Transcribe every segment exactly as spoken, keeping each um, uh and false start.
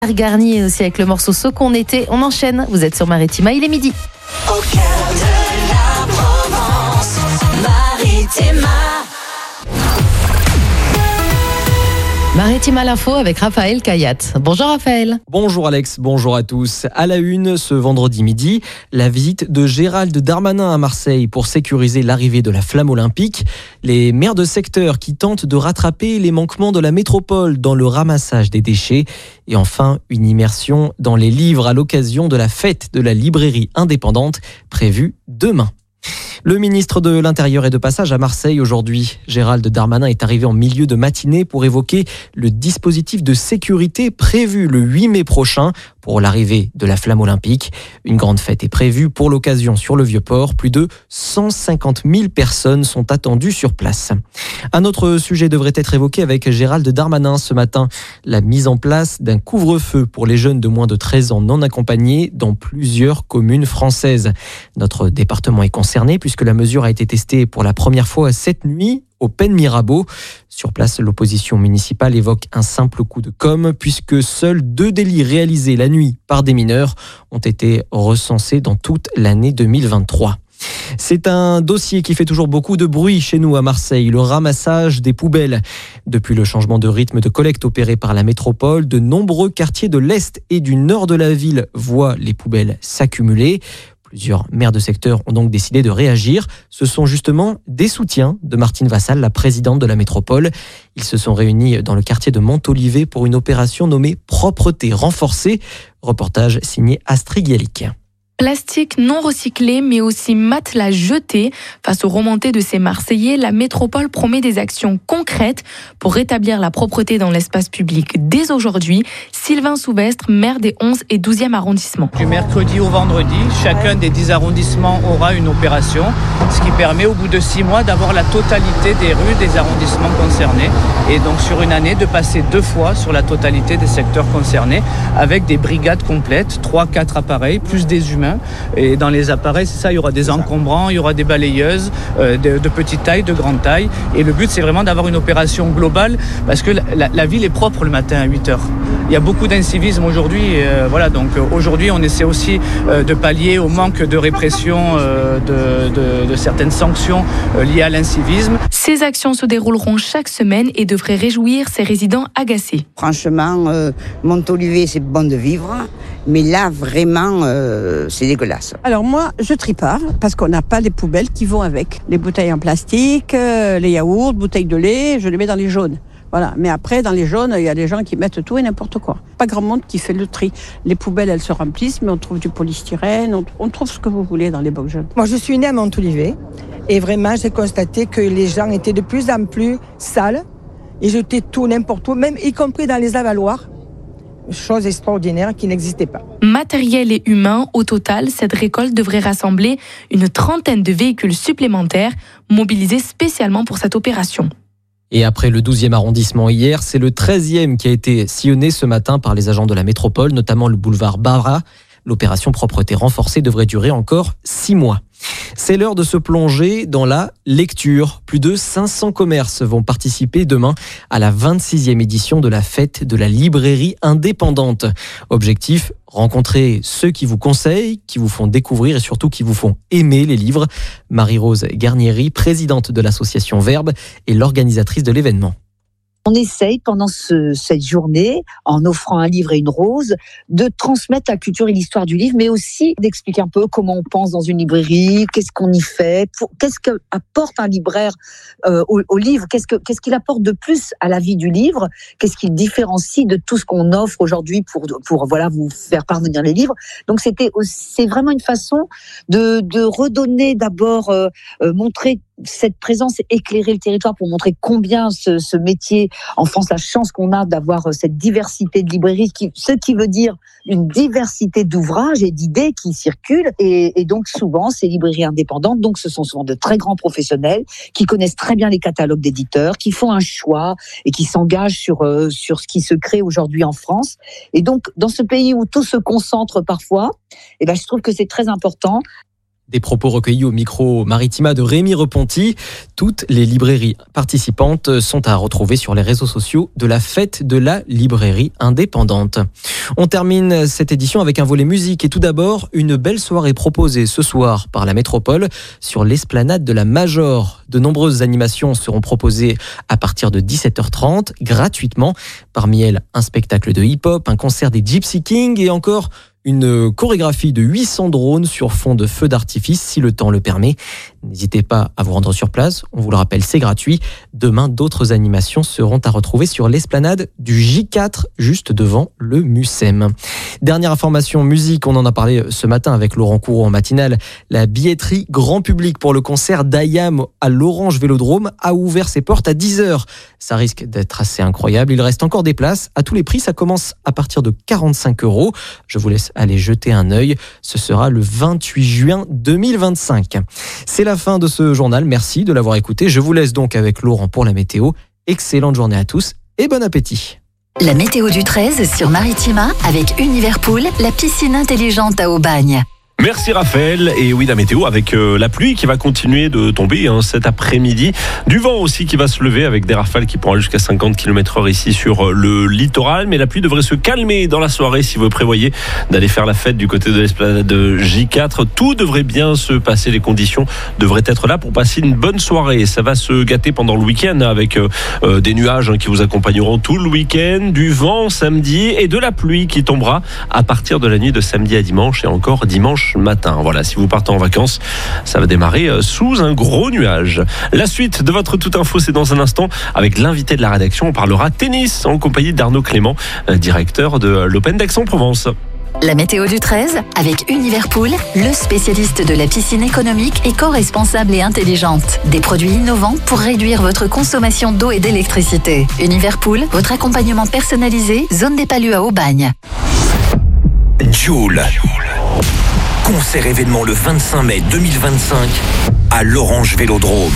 Garnier aussi avec le morceau Ce qu'on était. On enchaîne, vous êtes sur Maritima, il est midi. Au cœur de la Provence, Maritima. Maritima l'info avec Raphaël Kayat. Bonjour Raphaël. Bonjour Alex, bonjour à tous. À la une, ce vendredi midi, la visite de Gérald Darmanin à Marseille pour sécuriser l'arrivée de la flamme olympique. Les maires de secteur qui tentent de rattraper les manquements de la métropole dans le ramassage des déchets. Et enfin, une immersion dans les livres à l'occasion de la fête de la librairie indépendante prévue demain. Le ministre de l'Intérieur est de passage à Marseille aujourd'hui. Gérald Darmanin est arrivé en milieu de matinée pour évoquer le dispositif de sécurité prévu le huit mai prochain pour l'arrivée de la flamme olympique. Une grande fête est prévue pour l'occasion sur le Vieux-Port. Plus de cent cinquante mille personnes sont attendues sur place. Un autre sujet devrait être évoqué avec Gérald Darmanin ce matin. La mise en place d'un couvre-feu pour les jeunes de moins de treize ans non accompagnés dans plusieurs communes françaises. Notre département est concerné puisque la mesure a été testée pour la première fois cette nuit au Pen Mirabeau. Sur place, l'opposition municipale évoque un simple coup de com' puisque seuls deux délits réalisés la nuit par des mineurs ont été recensés dans toute l'année deux mille vingt-trois. C'est un dossier qui fait toujours beaucoup de bruit chez nous à Marseille, le ramassage des poubelles. Depuis le changement de rythme de collecte opéré par la métropole, de nombreux quartiers de l'Est et du Nord de la ville voient les poubelles s'accumuler. Plusieurs maires de secteur ont donc décidé de réagir. Ce sont justement des soutiens de Martine Vassal, la présidente de la métropole. Ils se sont réunis dans le quartier de Montolivet pour une opération nommée Propreté renforcée. Reportage signé Astrid Gialik. Plastique non recyclé, mais aussi matelas jetés. Face aux remontées de ces Marseillais, la métropole promet des actions concrètes pour rétablir la propreté dans l'espace public. Dès aujourd'hui, Sylvain Souvestre, maire des onze et douzième arrondissements. Du mercredi au vendredi, chacun des dix arrondissements aura une opération, ce qui permet au bout de six mois d'avoir la totalité des rues des arrondissements concernés. Et donc sur une année, de passer deux fois sur la totalité des secteurs concernés avec des brigades complètes, trois quatre appareils, plus des humains. Et dans les appareils, c'est ça, il y aura des encombrants, il y aura des balayeuses euh, de, de petite taille, de grande taille. Et le but, c'est vraiment d'avoir une opération globale parce que la, la ville est propre le matin à huit heures. Il y a beaucoup d'incivisme aujourd'hui. Euh, voilà, donc euh, aujourd'hui, on essaie aussi euh, de pallier au manque de répression euh, de, de, de certaines sanctions euh, liées à l'incivisme. Ces actions se dérouleront chaque semaine et devraient réjouir ces résidents agacés. Franchement, euh, Montolivet, c'est bon de vivre. Mais là, vraiment, euh, c'est dégueulasse. Alors moi, je trie pas, parce qu'on n'a pas les poubelles qui vont avec. Les bouteilles en plastique, euh, les yaourts, bouteilles de lait, je les mets dans les jaunes. Voilà. Mais après, dans les jaunes, il y a des gens qui mettent tout et n'importe quoi. Pas grand monde qui fait le tri. Les poubelles, elles se remplissent, mais on trouve du polystyrène, on, on trouve ce que vous voulez dans les bocs jaunes. Moi, je suis née à Montolivet, et vraiment, j'ai constaté que les gens étaient de plus en plus sales, et jetaient tout n'importe où, même y compris dans les avaloirs. Chose extraordinaire qui n'existait pas. Matériel et humain, au total, cette récolte devrait rassembler une trentaine de véhicules supplémentaires mobilisés spécialement pour cette opération. Et après le douzième arrondissement hier, c'est le treizième qui a été sillonné ce matin par les agents de la métropole, notamment le boulevard Barra. L'opération propreté renforcée devrait durer encore six mois. C'est l'heure de se plonger dans la lecture. Plus de cinq cents commerces vont participer demain à la vingt-sixième édition de la fête de la librairie indépendante. Objectif, rencontrer ceux qui vous conseillent, qui vous font découvrir et surtout qui vous font aimer les livres. Marie-Rose Garnieri, présidente de l'association Verbe, est l'organisatrice de l'événement. On essaye pendant ce, cette journée, en offrant un livre et une rose, de transmettre la culture et l'histoire du livre, mais aussi d'expliquer un peu comment on pense dans une librairie, qu'est-ce qu'on y fait, pour, qu'est-ce qu'apporte un libraire euh, au, au livre, qu'est-ce, que, qu'est-ce qu'il apporte de plus à la vie du livre, qu'est-ce qu'il différencie de tout ce qu'on offre aujourd'hui pour, pour voilà, vous faire parvenir les livres. Donc c'était, c'est vraiment une façon de, de redonner d'abord, euh, euh, montrer cette présence, éclairer le territoire pour montrer combien ce, ce métier, en France, la chance qu'on a d'avoir cette diversité de librairies, qui, ce qui veut dire une diversité d'ouvrages et d'idées qui circulent. Et, et donc souvent, ces librairies indépendantes, donc ce sont souvent de très grands professionnels qui connaissent très bien les catalogues d'éditeurs, qui font un choix et qui s'engagent sur, euh, sur ce qui se crée aujourd'hui en France. Et donc, dans ce pays où tout se concentre parfois, eh ben, je trouve que c'est très important. Des propos recueillis au micro Maritima de Rémi Reponti. Toutes les librairies participantes sont à retrouver sur les réseaux sociaux de la fête de la librairie indépendante. On termine cette édition avec un volet musique et tout d'abord une belle soirée proposée ce soir par la métropole sur l'esplanade de la Major. De nombreuses animations seront proposées à partir de dix-sept heures trente gratuitement. Parmi elles, un spectacle de hip-hop, un concert des Gypsy Kings et encore une chorégraphie de huit cents drones sur fond de feux d'artifice si le temps le permet. N'hésitez pas à vous rendre sur place, on vous le rappelle, c'est gratuit. Demain, d'autres animations seront à retrouver sur l'esplanade du J quatre, juste devant le Mucem. Dernière information musique, on en a parlé ce matin avec Laurent Courreau en matinale. La billetterie grand public pour le concert d'I A M à l'Orange Vélodrome a ouvert ses portes à dix heures. Ça risque d'être assez incroyable. Il reste encore des places. À tous les prix, ça commence à partir de quarante-cinq euros. Je vous laisse aller jeter un œil. Ce sera le vingt-huit juin deux mille vingt-cinq. C'est la fin de ce journal. Merci de l'avoir écouté. Je vous laisse donc avec Laurent pour la météo. Excellente journée à tous et bon appétit. La météo du treize sur Maritima avec Univerpool, la piscine intelligente à Aubagne. Merci Raphaël. Et oui, la météo avec euh, la pluie qui va continuer de tomber hein, cet après-midi. Du vent aussi qui va se lever avec des rafales qui pourront aller jusqu'à cinquante kilomètres heure ici sur le littoral. Mais la pluie devrait se calmer dans la soirée si vous prévoyez d'aller faire la fête du côté de l'esplanade de J quatre. Tout devrait bien se passer. Les conditions devraient être là pour passer une bonne soirée. Ça va se gâter pendant le week-end avec euh, des nuages hein, qui vous accompagneront tout le week-end, du vent samedi et de la pluie qui tombera à partir de la nuit de samedi à dimanche et encore dimanche matin. Voilà, si vous partez en vacances, ça va démarrer sous un gros nuage. La suite de votre Toute Info, c'est dans un instant avec l'invité de la rédaction. On parlera tennis en compagnie d'Arnaud Clément, directeur de l'Open d'Aix-en-Provence. La météo du treize avec Univerpool, le spécialiste de la piscine économique, éco-responsable et intelligente. Des produits innovants pour réduire votre consommation d'eau et d'électricité. Univerpool, votre accompagnement personnalisé, zone des Palus à Aubagne. Joule. Concert événement le vingt-cinq mai deux mille vingt-cinq à l'Orange Vélodrome.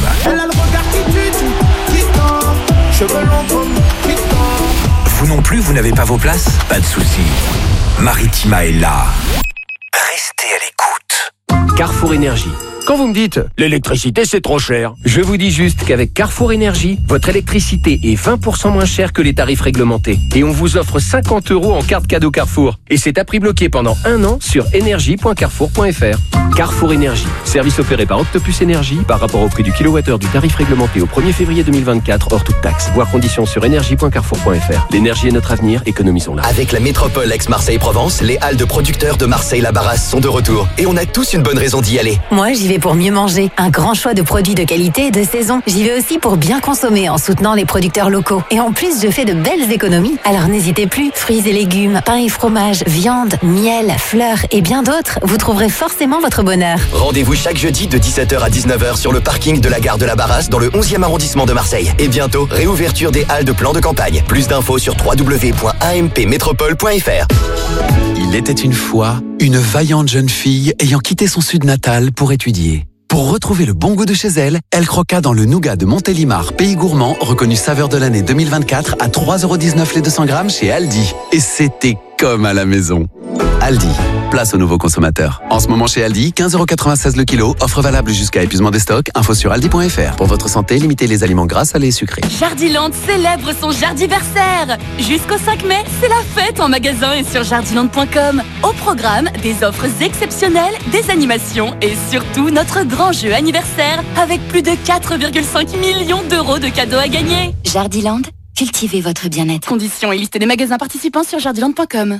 Vous non plus, vous n'avez pas vos places? Pas de souci. Maritima est là. Restez à l'écoute. Carrefour Énergie. Quand vous me dites « l'électricité c'est trop cher », je vous dis juste qu'avec Carrefour Énergie, votre électricité est vingt pour cent moins chère que les tarifs réglementés. Et on vous offre cinquante euros en carte cadeau Carrefour. Et c'est à prix bloqué pendant un an sur énergie point carrefour point f r. Carrefour Énergie, service opéré par Octopus Énergie par rapport au prix du kilowattheure du tarif réglementé au premier février deux mille vingt-quatre hors toute taxe. Voir conditions sur énergie point carrefour point f r. L'énergie est notre avenir, économisons-la. Avec la métropole Aix-Marseille-Provence, les halles de producteurs de Marseille-la-Barrasse sont de retour. Et on a tous une bonne raison d'y aller. Moi, j'y vais pour mieux manger. Un grand choix de produits de qualité et de saison. J'y vais aussi pour bien consommer en soutenant les producteurs locaux. Et en plus, je fais de belles économies. Alors n'hésitez plus. Fruits et légumes, pain et fromage, viande, miel, fleurs et bien d'autres. Vous trouverez forcément votre bonheur. Rendez-vous chaque jeudi de dix-sept heures à dix-neuf heures sur le parking de la gare de la Barrasse dans le onzième arrondissement de Marseille. Et bientôt, réouverture des halles de plan de campagne. Plus d'infos sur w w w point a m p métropole point f r. Il était une fois une vaillante jeune fille ayant quitté son sud natal pour étudier. Pour retrouver le bon goût de chez elle, elle croqua dans le nougat de Montélimar, pays gourmand, reconnu saveur de l'année deux mille vingt-quatre à trois euros dix-neuf les deux cents grammes chez Aldi. Et c'était comme à la maison. Aldi, place aux nouveaux consommateurs. En ce moment chez Aldi, quinze euros quatre-vingt-seize le kilo, offre valable jusqu'à épuisement des stocks, info sur aldi point f r. Pour votre santé, limitez les aliments gras, salés et sucrés. Jardiland célèbre son jardiversaire. Jusqu'au cinq mai, c'est la fête en magasin et sur jardiland point com. Au programme, des offres exceptionnelles, des animations et surtout notre grand jeu anniversaire avec plus de quatre virgule cinq millions d'euros de cadeaux à gagner. Jardiland, cultivez votre bien-être. Conditions et liste des magasins participants sur jardiland point com.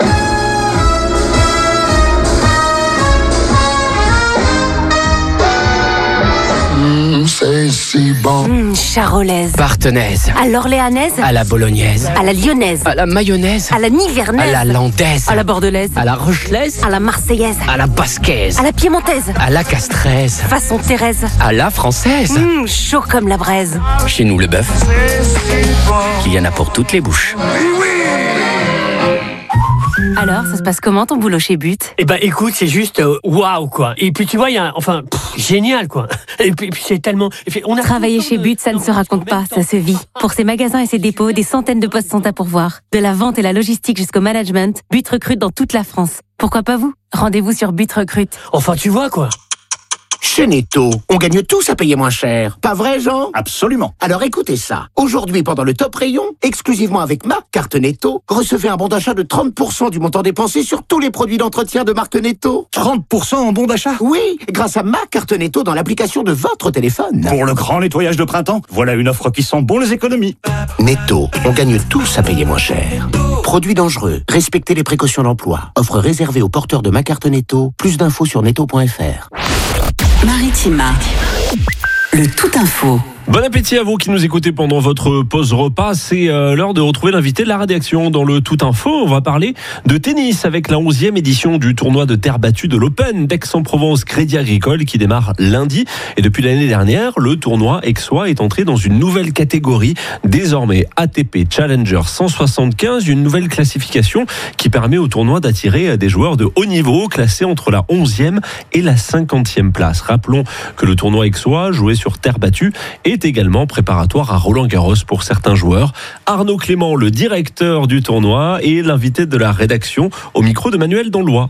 Mmh, c'est si bon. Mmh, charolaise. Partenaise. À l'orléanaise. À la bolognaise. À la lyonnaise. À la mayonnaise. À la nivernaise. À la landaise. À la bordelaise. À la rochelaise. À la marseillaise. À la basquaise. À la piémontaise. À la castraise. Façon Thérèse. À la française. Mmh, chaud comme la braise. Chez nous, le bœuf, il y en a pour toutes les bouches. Alors, ça se passe comment ton boulot chez But? Eh ben, écoute, c'est juste waouh wow, quoi. Et puis tu vois, il y a, un, enfin, pff, génial quoi. Et puis, puis c'est tellement. On a Travailler chez But, ça ne se raconte pas, ça se vit. Pour ses magasins et ses dépôts, des centaines de postes sont à pourvoir. De la vente et la logistique jusqu'au management, But recrute dans toute la France. Pourquoi pas vous? Rendez-vous sur But Recrute. Enfin, tu vois quoi. Chez Netto, on gagne tous à payer moins cher. Pas vrai, Jean? Absolument. Alors écoutez ça. Aujourd'hui, pendant le top rayon, exclusivement avec ma carte Netto, recevez un bon d'achat de trente pour cent du montant dépensé sur tous les produits d'entretien de marque Netto. trente pour cent en bon d'achat? Oui, grâce à ma carte Netto dans l'application de votre téléphone. Pour le grand nettoyage de printemps, voilà une offre qui sent bon les économies. Netto, on gagne tous à payer moins cher. Produits dangereux, respectez les précautions d'emploi. Offre réservée aux porteurs de ma carte Netto. Plus d'infos sur netto point f r. Maritima. Le tout info. Bon appétit à vous qui nous écoutez pendant votre pause repas. C'est euh, l'heure de retrouver l'invité de la rédaction dans le Tout Info. On va parler de tennis avec la onzième édition du tournoi de terre battue de l'Open d'Aix-en-Provence Crédit Agricole qui démarre lundi. Et depuis l'année dernière, le tournoi aixois est entré dans une nouvelle catégorie, désormais A T P Challenger cent soixante-quinze, une nouvelle classification qui permet au tournoi d'attirer des joueurs de haut niveau classés entre la onzième et la cinquantième place. Rappelons que le tournoi aixois, joué sur terre battue, est également préparatoire à Roland-Garros pour certains joueurs. Arnaud Clément, le directeur du tournoi, et l'invité de la rédaction au micro de Manuel Donlois.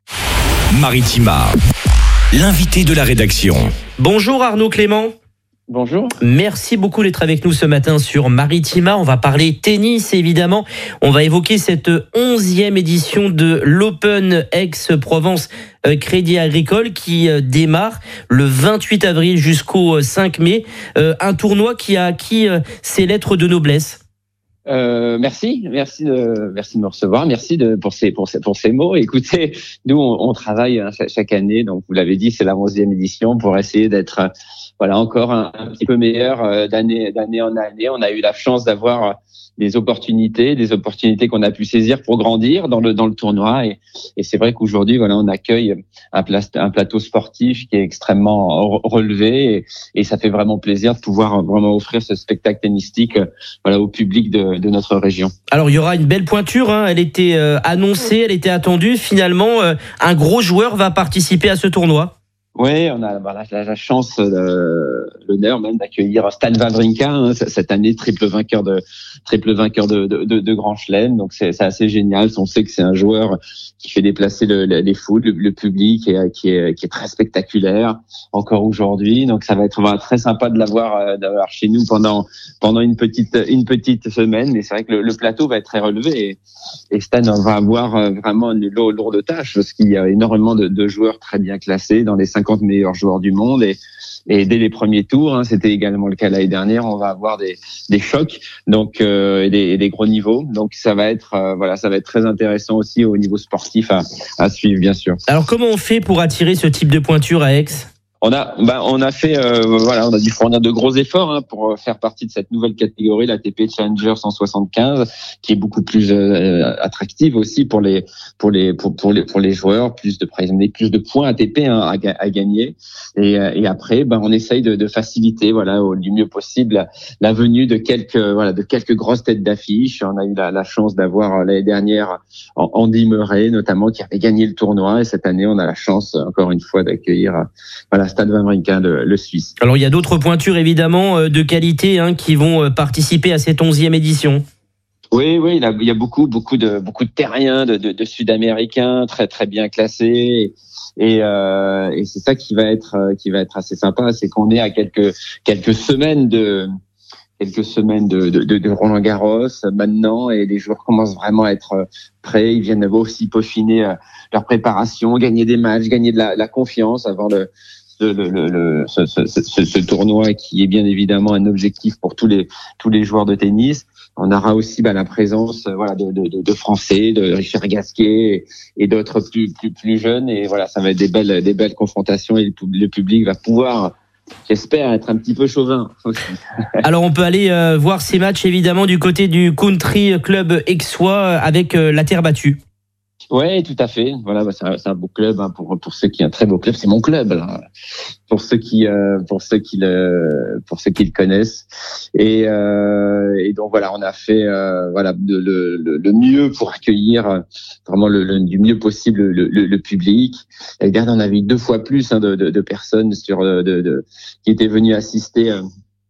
Maritima, l'invité de la rédaction. Bonjour Arnaud Clément. Bonjour. Merci beaucoup d'être avec nous ce matin sur Maritima. On va parler tennis, évidemment. On va évoquer cette onzième édition de l'Open Aix-Provence Crédit Agricole qui démarre le vingt-huit avril jusqu'au cinq mai. Un tournoi qui a acquis ses lettres de noblesse. Euh, merci, merci de, merci de me recevoir, merci de, pour ces, pour ces, pour ces mots. Écoutez, nous, on, on travaille hein, chaque année, donc vous l'avez dit, c'est la onzième édition pour essayer d'être, euh, voilà, encore un, un petit peu meilleur euh, d'année, d'année en année. On a eu la chance d'avoir euh, des opportunités, des opportunités qu'on a pu saisir pour grandir dans le, dans le tournoi. Et, et c'est vrai qu'aujourd'hui, voilà, on accueille un, pla- un plateau sportif qui est extrêmement relevé et, et ça fait vraiment plaisir de pouvoir vraiment offrir ce spectacle tennistique, euh, voilà, au public de, de notre région. Alors il y aura une belle pointure, hein. Elle était euh, annoncée, elle était attendue. Finalement, euh, un gros joueur va participer à ce tournoi. Oui, on a voilà, la, la chance, euh, l'honneur même d'accueillir Stan Wawrinka hein, cette année, triple vainqueur de triple vainqueur de, de, de, de Grand Chelem. Donc c'est, c'est assez génial. On sait que c'est un joueur qui fait déplacer le, le, les foules, le, le public, et qui est, qui est très spectaculaire encore aujourd'hui. Donc ça va être voilà, très sympa de l'avoir, d'avoir chez nous pendant pendant une petite une petite semaine. Mais c'est vrai que le, le plateau va être très relevé et, et Stan va avoir vraiment une lourde tâche parce qu'il y a énormément de, de joueurs très bien classés dans les cinquante meilleurs joueurs du monde et, et dès les premiers tours, hein, c'était également le cas l'année dernière, on va avoir des, des chocs donc euh, et, des, et des gros niveaux. Donc ça va être euh, voilà, ça va être très intéressant aussi au niveau sportif à, à suivre bien sûr. Alors comment on fait pour attirer ce type de pointure à Aix ? On a, bah, on a fait, euh, voilà, on a dû fournir de gros efforts hein, pour faire partie de cette nouvelle catégorie, l'A T P Challenger cent soixante-quinze, qui est beaucoup plus euh, attractive aussi pour les, pour les, pour, pour les, pour les joueurs, plus de plus de points A T P hein, à, à gagner. Et, et après, bah, on essaye de, de faciliter, voilà, au, du mieux possible la, la venue de quelques, voilà, de quelques grosses têtes d'affiche. On a eu la, la chance d'avoir l'année dernière Andy Murray, notamment, qui avait gagné le tournoi. Et cette année, on a la chance, encore une fois, d'accueillir, voilà, Stan Wawrinka, le, le Suisse. Alors il y a d'autres pointures évidemment de qualité hein, qui vont participer à cette onzième édition. Oui, oui, il y a, il y a beaucoup, beaucoup de, beaucoup de terriens, de, de, de Sud-Américains très, très bien classés. Et, euh, et c'est ça qui va être, qui va être assez sympa, c'est qu'on est à quelques, quelques semaines de, quelques semaines de, de, de Roland Garros maintenant, et les joueurs commencent vraiment à être prêts. Ils viennent aussi peaufiner leur préparation, gagner des matchs, gagner de la, la confiance, avoir le Le, le, le, ce, ce, ce, ce tournoi qui est bien évidemment un objectif pour tous les tous les joueurs de tennis. On aura aussi bah, la présence voilà de, de, de Français, de Richard Gasquet et, et d'autres plus plus plus jeunes, et voilà, ça va être des belles des belles confrontations et le public va pouvoir, j'espère, être un petit peu chauvin aussi. Alors on peut aller euh, voir ces matchs évidemment du côté du Country Club aixois avec euh, la terre battue. Ouais, tout à fait. Voilà, bah, c'est, un, c'est un beau club hein, pour pour ceux qui un très beau club. C'est mon club là. Pour ceux qui euh, pour ceux qui le pour ceux qui le connaissent. Et euh, et donc voilà, on a fait euh, voilà le, le le mieux pour accueillir vraiment le, le du mieux possible le, le, le public. L'année dernière, on avait eu deux fois plus hein, de, de de personnes sur de, de qui étaient venues assister. Euh,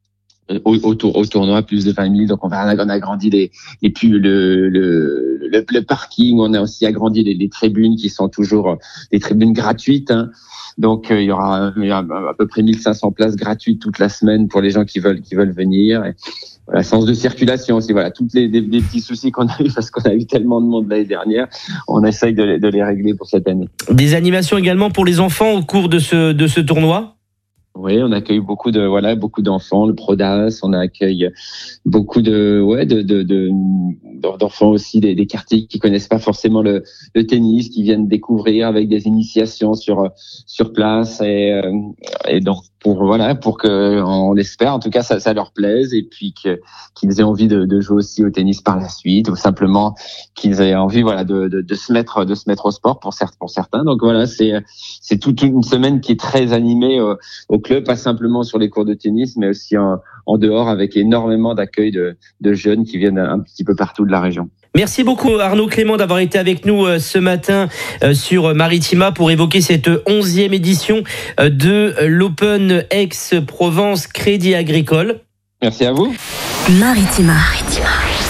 au, au, tour, au tournoi, plus de vingt mille. Donc, on, va, on a agrandi les, les plus, le, le, le, le parking. On a aussi agrandi les, les tribunes qui sont toujours des tribunes gratuites. Hein. Donc, euh, il y aura, il y aura à peu près mille cinq cents places gratuites toute la semaine pour les gens qui veulent, qui veulent venir. Et, voilà, sens de circulation aussi. Voilà, toutes les, des, des petits soucis qu'on a eu parce qu'on a eu tellement de monde l'année dernière. On essaye de, de les régler pour cette année. Des animations également pour les enfants au cours de ce, de ce tournoi? Oui, on accueille beaucoup de voilà beaucoup d'enfants, le Prodas, on accueille beaucoup de ouais de de, de d'enfants aussi des, des quartiers qui connaissent pas forcément le, le tennis, qui viennent découvrir avec des initiations sur sur place et et donc pour voilà pour que on espère en tout cas ça ça leur plaise et puis que qu'ils aient envie de, de jouer aussi au tennis par la suite ou simplement qu'ils aient envie voilà de, de de se mettre de se mettre au sport pour certains pour certains. Donc voilà, c'est c'est toute une semaine qui est très animée au, au club, pas simplement sur les cours de tennis mais aussi en, en dehors avec énormément d'accueil de de jeunes qui viennent un petit peu partout de la région. Merci beaucoup Arnaud Clément d'avoir été avec nous ce matin sur Maritima pour évoquer cette onzième édition de l'Open Aix-Provence Crédit Agricole. Merci à vous. Maritima. Maritima.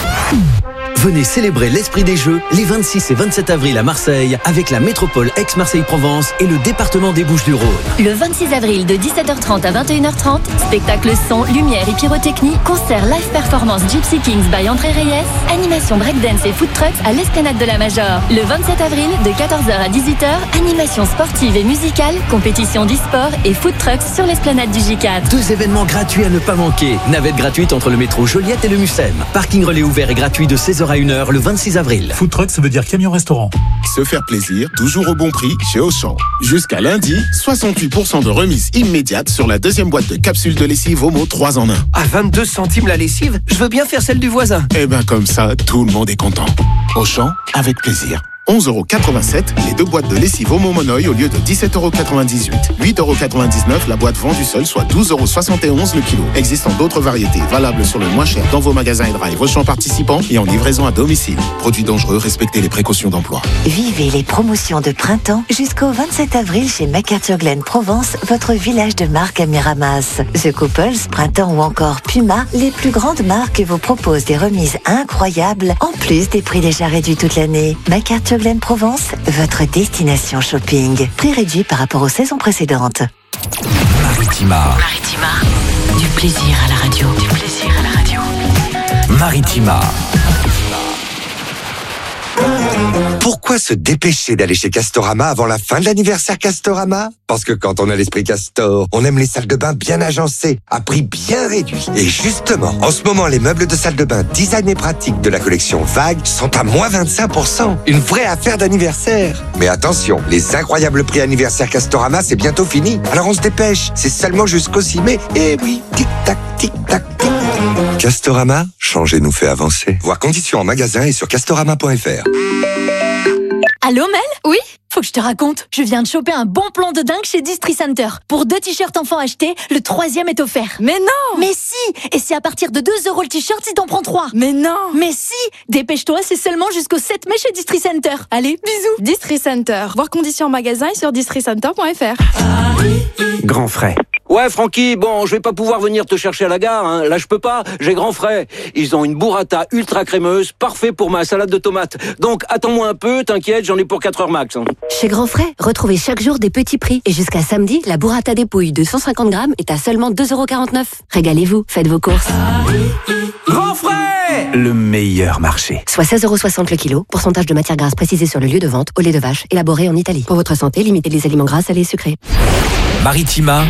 Venez célébrer l'esprit des Jeux les vingt-six et vingt-sept avril à Marseille avec la métropole Aix-Marseille-Provence et le département des Bouches-du-Rhône. Le vingt-six avril de dix-sept heures trente à vingt et une heures trente, spectacle son, lumière et pyrotechnie, concert live performance Gypsy Kings by André Reyes, animation breakdance et food trucks à l'Esplanade de la Major. Le vingt-sept avril de quatorze heures à dix-huit heures, animation sportive et musicale, compétition d'e-sport et food trucks sur l'Esplanade du J quatre. Deux événements gratuits à ne pas manquer. Navette gratuite entre le métro Joliette et le Mucem. Parking relais ouvert et gratuit de seize heures à une heure le vingt-six avril. Food truck, ça veut dire camion-restaurant. Se faire plaisir, toujours au bon prix chez Auchan. Jusqu'à lundi, soixante-huit pour cent de remise immédiate sur la deuxième boîte de capsules de lessive Omo trois en un. À vingt-deux centimes la lessive, je veux bien faire celle du voisin. Eh ben comme ça, tout le monde est content. Auchan, avec plaisir. onze euros quatre-vingt-sept, les deux boîtes de lessive Omo Monoï au lieu de dix-sept euros quatre-vingt-dix-huit. huit euros quatre-vingt-dix-neuf la boîte vendue seule, soit douze euros soixante et onze le kilo. Existant d'autres variétés, valables sur le moins cher dans vos magasins et drive Auchan participants et en livraison à domicile. Produits dangereux, respectez les précautions d'emploi. Vivez les promotions de printemps jusqu'au vingt-sept avril chez MacArthur Glen Provence, votre village de marque à Miramas. The Couples, Printemps ou encore Puma, les plus grandes marques vous proposent des remises incroyables en plus des prix déjà réduits toute l'année. MacArthur Glen Provence, votre destination shopping. Prix réduit par rapport aux saisons précédentes. Maritima. Maritima. Du plaisir à la radio. Du plaisir à la radio. Maritima. Pourquoi se dépêcher d'aller chez Castorama avant la fin de l'anniversaire Castorama? Parce que quand on a l'esprit Castor, on aime les salles de bain bien agencées, à prix bien réduit. Et justement, en ce moment, les meubles de salle de bain design et pratique de la collection Vague sont à moins vingt-cinq pour cent. Une vraie affaire d'anniversaire. Mais attention, les incroyables prix anniversaire Castorama, c'est bientôt fini. Alors on se dépêche, c'est seulement jusqu'au six mai. Et oui, tic-tac, tic-tac, tic. Castorama, changer nous fait avancer. Voir conditions en magasin et sur castorama point f r. Allô Mel? Oui? Faut que je te raconte, je viens de choper un bon plan de dingue chez Distri Center. Pour deux t-shirts enfants achetés, le troisième est offert. Mais non! Mais si! Et c'est à partir de deux euros le t-shirt si t'en prends trois. Mais non! Mais si! Dépêche-toi, c'est seulement jusqu'au sept mai chez Distri Center. Allez, bisous! Distri Center. Voir conditions en magasin et sur distri center point f r. Grand frais. Ouais, Francky, bon, je vais pas pouvoir venir te chercher à la gare, hein. Là, je peux pas, j'ai Grand Frais. Ils ont une burrata ultra crémeuse, parfait pour ma salade de tomates. Donc, attends-moi un peu, t'inquiète, j'en ai pour quatre heures max. Hein. Chez Grand Frais, retrouvez chaque jour des petits prix. Et jusqu'à samedi, la burrata dépouille de cent cinquante grammes est à seulement deux euros quarante-neuf. Régalez-vous, faites vos courses. Grand Frais! Le meilleur marché. Soit seize euros soixante le kilo, pourcentage de matière grasse précisé sur le lieu de vente, au lait de vache, élaboré en Italie. Pour votre santé, limitez les aliments gras, salés et sucrés. Maritima.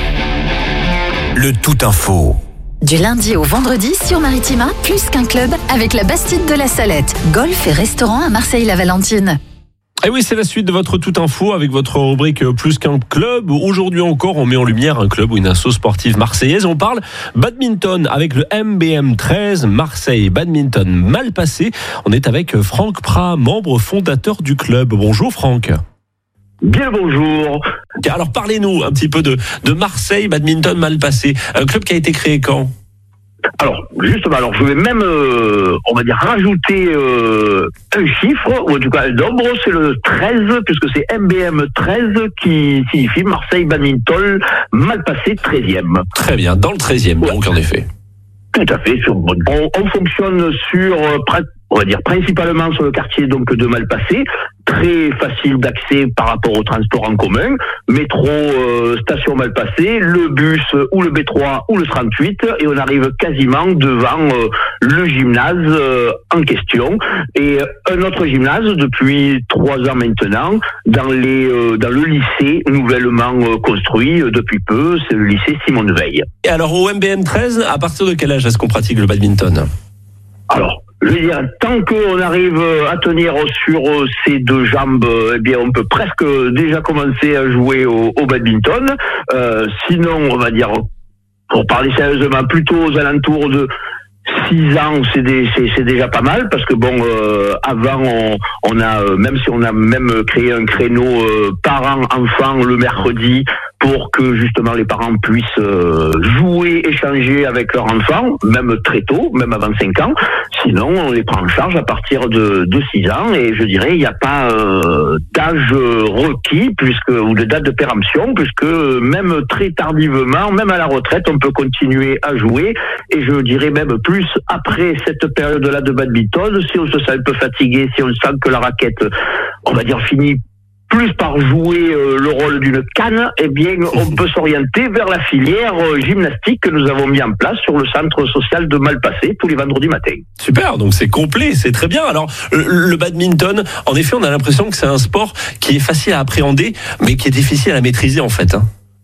Le tout info. Du lundi au vendredi sur Maritima, plus qu'un club avec la Bastide de la Salette. Golf et restaurant à Marseille-la-Valentine. Et oui, c'est la suite de votre Tout Info avec votre rubrique Plus qu'un club. Aujourd'hui encore, on met en lumière un club ou une asso sportive marseillaise. On parle badminton avec le M B M treize Marseille Badminton Malpassé. On est avec Franck Prat, membre fondateur du club. Bonjour Franck. Bien bonjour. Alors parlez-nous un petit peu de, de Marseille Badminton Malpassé, un club qui a été créé quand? Alors justement, alors je vais même, euh, on va dire, rajouter euh, un chiffre, ou en tout cas un nombre, c'est le treize, puisque c'est M B M treize qui signifie Marseille Badminton Malpassé treizième. Très bien, dans le treizième, ouais. Donc en effet. Tout à fait. Sur, on, on fonctionne sur, on va dire, principalement sur le quartier donc de Malpasset, très facile d'accès par rapport au transport en commun, métro, euh, station Malpasset, le bus ou le B trois ou le trente-huit, et on arrive quasiment devant euh, le gymnase euh, en question, et un autre gymnase depuis trois ans maintenant, dans les euh, dans le lycée nouvellement euh, construit euh, depuis peu, c'est le lycée Simone Veil. Et alors au M B M treize, à partir de quel âge est-ce qu'on pratique le badminton ? Alors, je veux dire, tant qu'on arrive à tenir sur ces deux jambes, eh bien, on peut presque déjà commencer à jouer au, au badminton. Euh, sinon, on va dire, pour parler sérieusement, plutôt aux alentours de six ans, c'est, des, c'est, c'est déjà pas mal, parce que bon, euh, avant, on, on a, même si on a même créé un créneau euh, parents-enfants le mercredi, pour que justement les parents puissent euh, jouer, échanger avec leurs enfants, même très tôt, même avant cinq ans. Sinon, on les prend en charge à partir de, de six ans, et je dirais, il n'y a pas euh, d'âge requis, puisque ou de date de péremption, puisque même très tardivement, même à la retraite, on peut continuer à jouer, et je dirais même plus après cette période-là de badminton, si on se sent un peu fatigué, si on sent que la raquette, on va dire, finit plus par jouer euh, le rôle d'une canne, eh bien, on peut s'orienter vers la filière euh, gymnastique que nous avons mis en place sur le centre social de Malpasset tous les vendredis matins. Super, donc c'est complet, c'est très bien. Alors, le, le badminton, en effet, on a l'impression que c'est un sport qui est facile à appréhender, mais qui est difficile à maîtriser, en fait. Hein.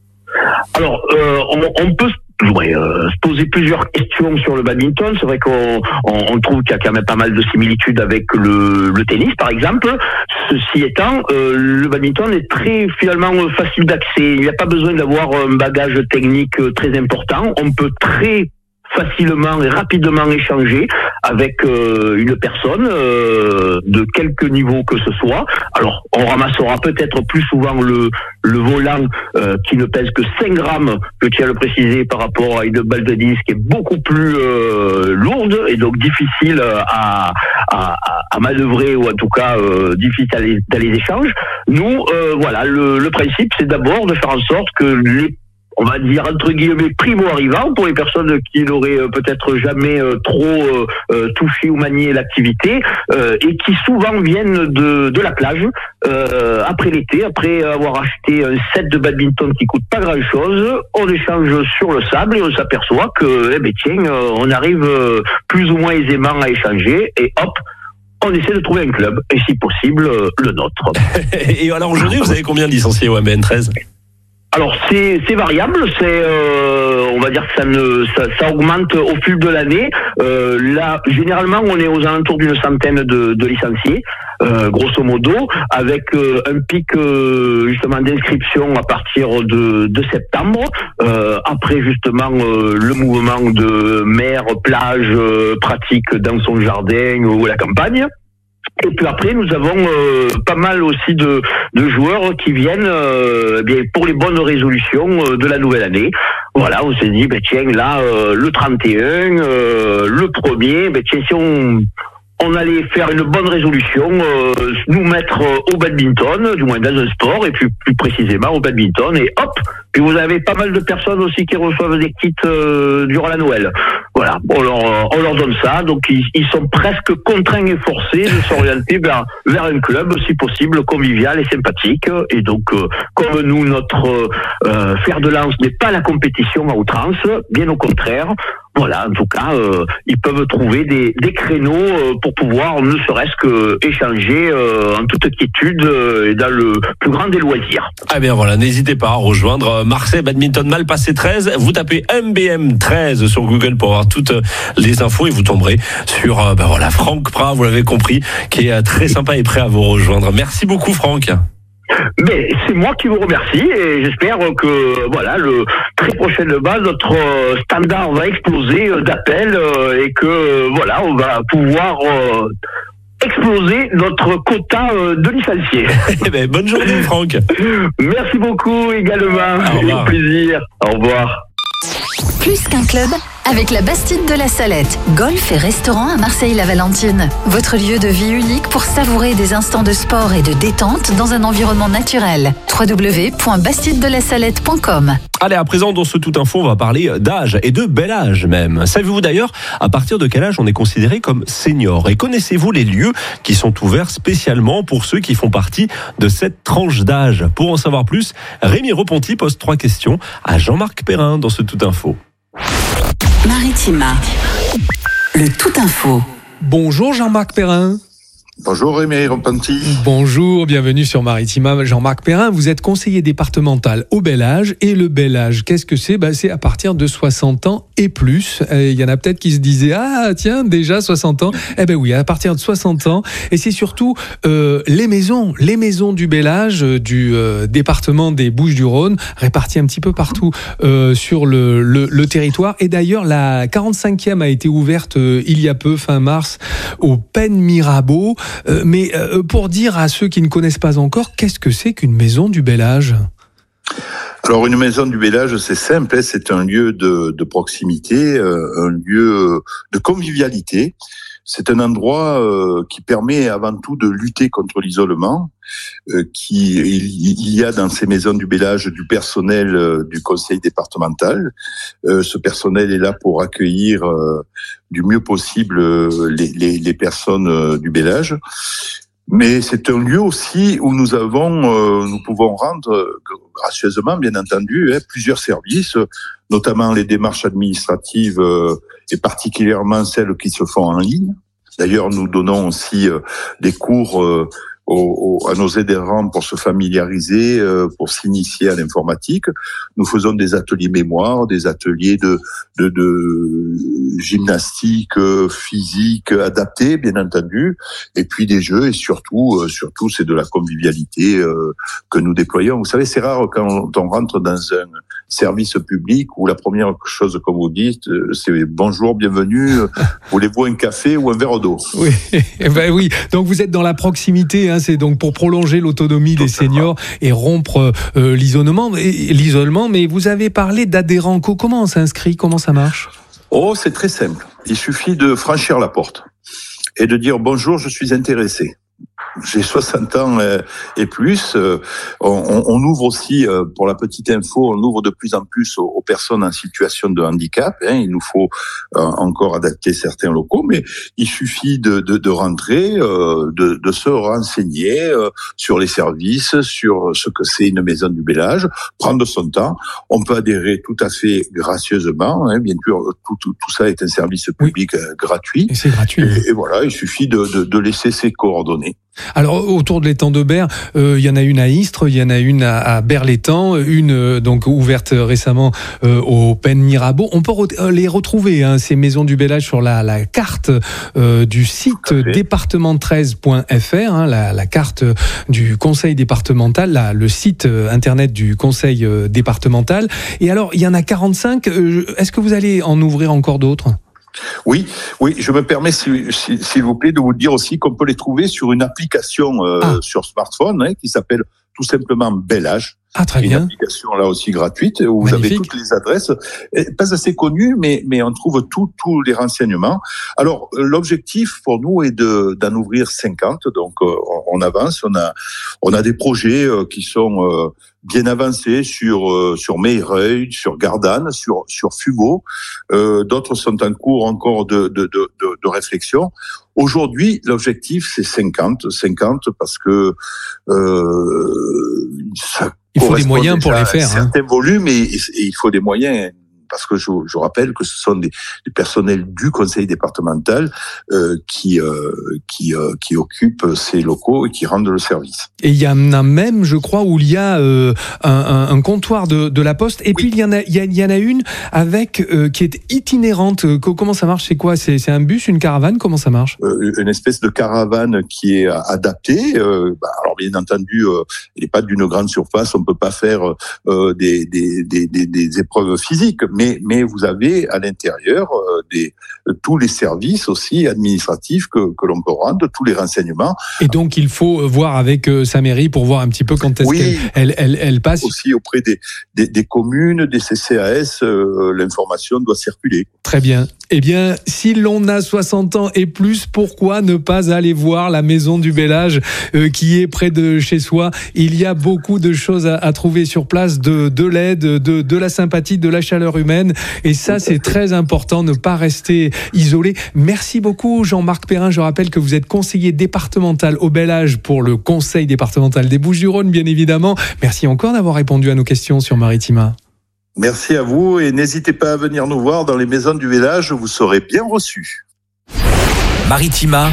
Alors, euh, on, on peut Ouais, euh, se poser plusieurs questions sur le badminton. C'est vrai qu'on on, on trouve qu'il y a quand même pas mal de similitudes avec le, le tennis, par exemple. Ceci étant, euh, le badminton est très finalement facile d'accès. Il n'y a pas besoin d'avoir un bagage technique très important. On peut très facilement et rapidement échanger avec euh, une personne euh, de quelque niveau que ce soit. Alors, on ramassera peut-être plus souvent le, le volant euh, qui ne pèse que cinq grammes, je tiens à le préciser, par rapport à une balle de disque qui est beaucoup plus euh, lourde et donc difficile à, à, à manœuvrer, ou en tout cas euh, difficile à les, à les échanges. Nous, euh, voilà, le, le principe, c'est d'abord de faire en sorte que les on va dire entre guillemets primo-arrivants, pour les personnes qui n'auraient euh, peut-être jamais euh, trop euh, euh, touché ou manié l'activité, euh, et qui souvent viennent de, de la plage, euh, après l'été, après avoir acheté un set de badminton qui coûte pas grand-chose, on échange sur le sable et on s'aperçoit que, eh ben tiens, euh, on arrive euh, plus ou moins aisément à échanger, et hop, on essaie de trouver un club, et si possible, euh, le nôtre. Et alors aujourd'hui, vous avez combien de licenciés au M B M treize ? Alors c'est c'est variable, c'est euh, on va dire que ça ne ça, ça augmente au fil de l'année. Euh, là généralement on est aux alentours d'une centaine de, de licenciés, euh, grosso modo, avec euh, un pic euh, justement d'inscription à partir de, de septembre. Euh, après justement euh, le mouvement de mer, plage, euh, pratique dans son jardin ou à la campagne. Et puis après, nous avons euh, pas mal aussi de, de joueurs qui viennent euh, bien pour les bonnes résolutions euh, de la nouvelle année. Voilà, on s'est dit, ben tiens, là, euh, le trente et un, euh, le premier, ben tiens, si on, on allait faire une bonne résolution, euh, nous mettre euh, au badminton, du moins dans un sport, et puis plus précisément au badminton, et hop, puis vous avez pas mal de personnes aussi qui reçoivent des kits euh, durant la Noël. Voilà, on leur, on leur donne ça, donc ils, ils sont presque contraints et forcés de s'orienter vers, vers un club, si possible, convivial et sympathique. Et donc, euh, comme nous, notre euh, fer de lance n'est pas la compétition à outrance, bien au contraire. Voilà, en tout cas, euh, ils peuvent trouver des, des créneaux euh, pour pouvoir, ne serait-ce que échanger euh, en toute quiétude euh, et dans le plus grand des loisirs. Ah bien voilà, n'hésitez pas à rejoindre Marseille Badminton Malpasset treize. Vous tapez M B M treize sur Google pour avoir toutes les infos et vous tomberez sur euh, ben voilà, Franck Prat, vous l'avez compris, qui est très sympa et prêt à vous rejoindre. Merci beaucoup Franck. Mais c'est moi qui vous remercie et j'espère que voilà le très prochainement notre standard va exploser d'appels et que voilà on va pouvoir euh, exploser notre quota de licenciés. Eh ben, bonne journée Franck. Merci beaucoup également. Au revoir. Avec plaisir. Au revoir. Plus qu'un club, avec la Bastide de la Salette. Golf et restaurant à Marseille-la-Valentine. Votre lieu de vie unique pour savourer des instants de sport et de détente dans un environnement naturel. w w w point bastide de la salette point com. Allez, à présent, dans ce Tout Info, on va parler d'âge et de bel âge même. Savez-vous d'ailleurs à partir de quel âge on est considéré comme senior? Et connaissez-vous les lieux qui sont ouverts spécialement pour ceux qui font partie de cette tranche d'âge? Pour en savoir plus, Rémi Reponti pose trois questions à Jean-Marc Perrin dans ce Tout Info. Maritima, le Tout Info. Bonjour Jean-Marc Perrin. Bonjour Rémi Repenti. Bonjour, bienvenue sur Maritima. Jean-Marc Perrin, vous êtes conseiller départemental au bel âge. Et le bel âge, qu'est-ce que c'est? bah, C'est à partir de soixante ans et plus. Il y en a peut-être qui se disaient, ah tiens, déjà soixante ans. Eh ben oui, à partir de soixante ans. Et c'est surtout euh, les maisons, les maisons du bel âge du euh, département des Bouches-du-Rhône, réparties un petit peu partout euh, sur le, le, le territoire. Et d'ailleurs, la quarante-cinquième a été ouverte euh, il y a peu, fin mars, au Pen Mirabeau. Euh, mais euh, pour dire à ceux qui ne connaissent pas encore, qu'est-ce que c'est qu'une maison du bel âge? Alors une maison du bel âge, c'est simple, c'est un lieu de, de proximité, euh, un lieu de convivialité. C'est un endroit euh, qui permet avant tout de lutter contre l'isolement. Euh, qui il, il y a dans ces maisons du bel âge du personnel euh, du conseil départemental. Euh, ce personnel est là pour accueillir euh, du mieux possible euh, les, les, les personnes euh, du bel âge. Mais c'est un lieu aussi où nous avons, euh, nous pouvons rendre euh, gracieusement, bien entendu, hein, plusieurs services, notamment les démarches administratives euh, et particulièrement celles qui se font en ligne. D'ailleurs, nous donnons aussi euh, des cours euh, Aux, aux, à nos adhérents pour se familiariser, euh, pour s'initier à l'informatique. Nous faisons des ateliers mémoire, des ateliers de, de, de gymnastique euh, physique adaptés, bien entendu, et puis des jeux, et surtout, euh, surtout, c'est de la convivialité euh, que nous déployons. Vous savez, c'est rare quand on, on rentre dans un service public où la première chose que vous dites, c'est bonjour, bienvenue, voulez-vous un café ou un verre d'eau? Oui, ben oui. Donc vous êtes dans la proximité, hein, c'est donc pour prolonger l'autonomie des seniors et rompre euh, l'isolement, l'isolement. Mais vous avez parlé d'adhérents. Comment on s'inscrit? Comment ça marche? Oh, c'est très simple. Il suffit de franchir la porte et de dire bonjour, je suis intéressé. J'ai soixante ans et plus. On, on ouvre aussi, pour la petite info, on ouvre de plus en plus aux, aux personnes en situation de handicap. Hein. Il nous faut encore adapter certains locaux, mais il suffit de, de, de rentrer, de, de se renseigner sur les services, sur ce que c'est une maison du bel âge, prendre son temps. On peut adhérer tout à fait gracieusement. Hein. Bien sûr, tout, tout, tout ça est un service public oui. gratuit. Et c'est gratuit. Et, et voilà, il suffit de, de, de laisser ses coordonnées. Alors autour de l'étang de Berre, euh, il y en a une à Istres, il y en a une à, à Berre-l'Étang, une euh, donc ouverte récemment euh, au Pen Mirabeau. On peut re- les retrouver hein, ces maisons du bel âge sur la, la carte euh, du site département treize point f r, hein, la, la carte du conseil départemental, la, le site internet du conseil euh, départemental. Et alors il y en a quarante-cinq. Euh, est-ce que vous allez en ouvrir encore d'autres ? Oui, oui, je me permets, s'il, s'il vous plaît, de vous dire aussi qu'on peut les trouver sur une application euh, ah. sur smartphone hein, qui s'appelle tout simplement Bel Âge. Ah, très une bien. application là aussi gratuite où Magnifique. Vous avez toutes les adresses, pas assez connues, mais mais on trouve tous tous les renseignements. Alors l'objectif pour nous est de d'en ouvrir cinquante, donc euh, on avance, on a on a des projets euh, qui sont euh, bien avancés sur euh, sur Meyreuil, sur Gardanne, sur sur Fumeaux. Euh, d'autres sont en cours encore de de de de, de réflexion. Aujourd'hui, l'objectif c'est cinquante, cinquante parce que euh, ça il faut des moyens pour les faire. Certains hein. volumes et, et il faut des moyens. Parce que je, je rappelle que ce sont des, des personnels du conseil départemental euh, qui euh, qui euh, qui occupent ces locaux et qui rendent le service. Et il y en a même, je crois, où il y a euh, un, un, un comptoir de, de la Poste. Et oui. puis il y en a il y, a, il y en a une avec euh, qui est itinérante. Comment ça marche? C'est quoi? C'est, c'est un bus, une caravane? Comment ça marche? euh, Une espèce de caravane qui est adaptée. Euh, bah, alors bien entendu, euh, elle n'est pas d'une grande surface. On peut pas faire euh, des, des des des des épreuves physiques. mais mais vous avez à l'intérieur euh, des tous les services aussi administratifs que que l'on peut rendre, tous les renseignements. Et donc il faut voir avec euh, sa mairie pour voir un petit peu quand est-ce oui, qu'elle elle, elle, elle passe. Aussi auprès des des, des communes, des C C A S, euh, l'information doit circuler. Très bien. Eh bien, si l'on a soixante ans et plus, pourquoi ne pas aller voir la maison du bel âge euh, qui est près de chez soi? Il y a beaucoup de choses à, à trouver sur place, de, de l'aide, de, de la sympathie, de la chaleur humaine. Et ça, c'est très important, ne pas rester isolé. Merci beaucoup, Jean-Marc Perrin. Je rappelle que vous êtes conseiller départemental au bel âge pour le Conseil départemental des Bouches-du-Rhône, bien évidemment. Merci encore d'avoir répondu à nos questions sur Maritima. Merci à vous et n'hésitez pas à venir nous voir dans les maisons du village, vous serez bien reçus. Maritima,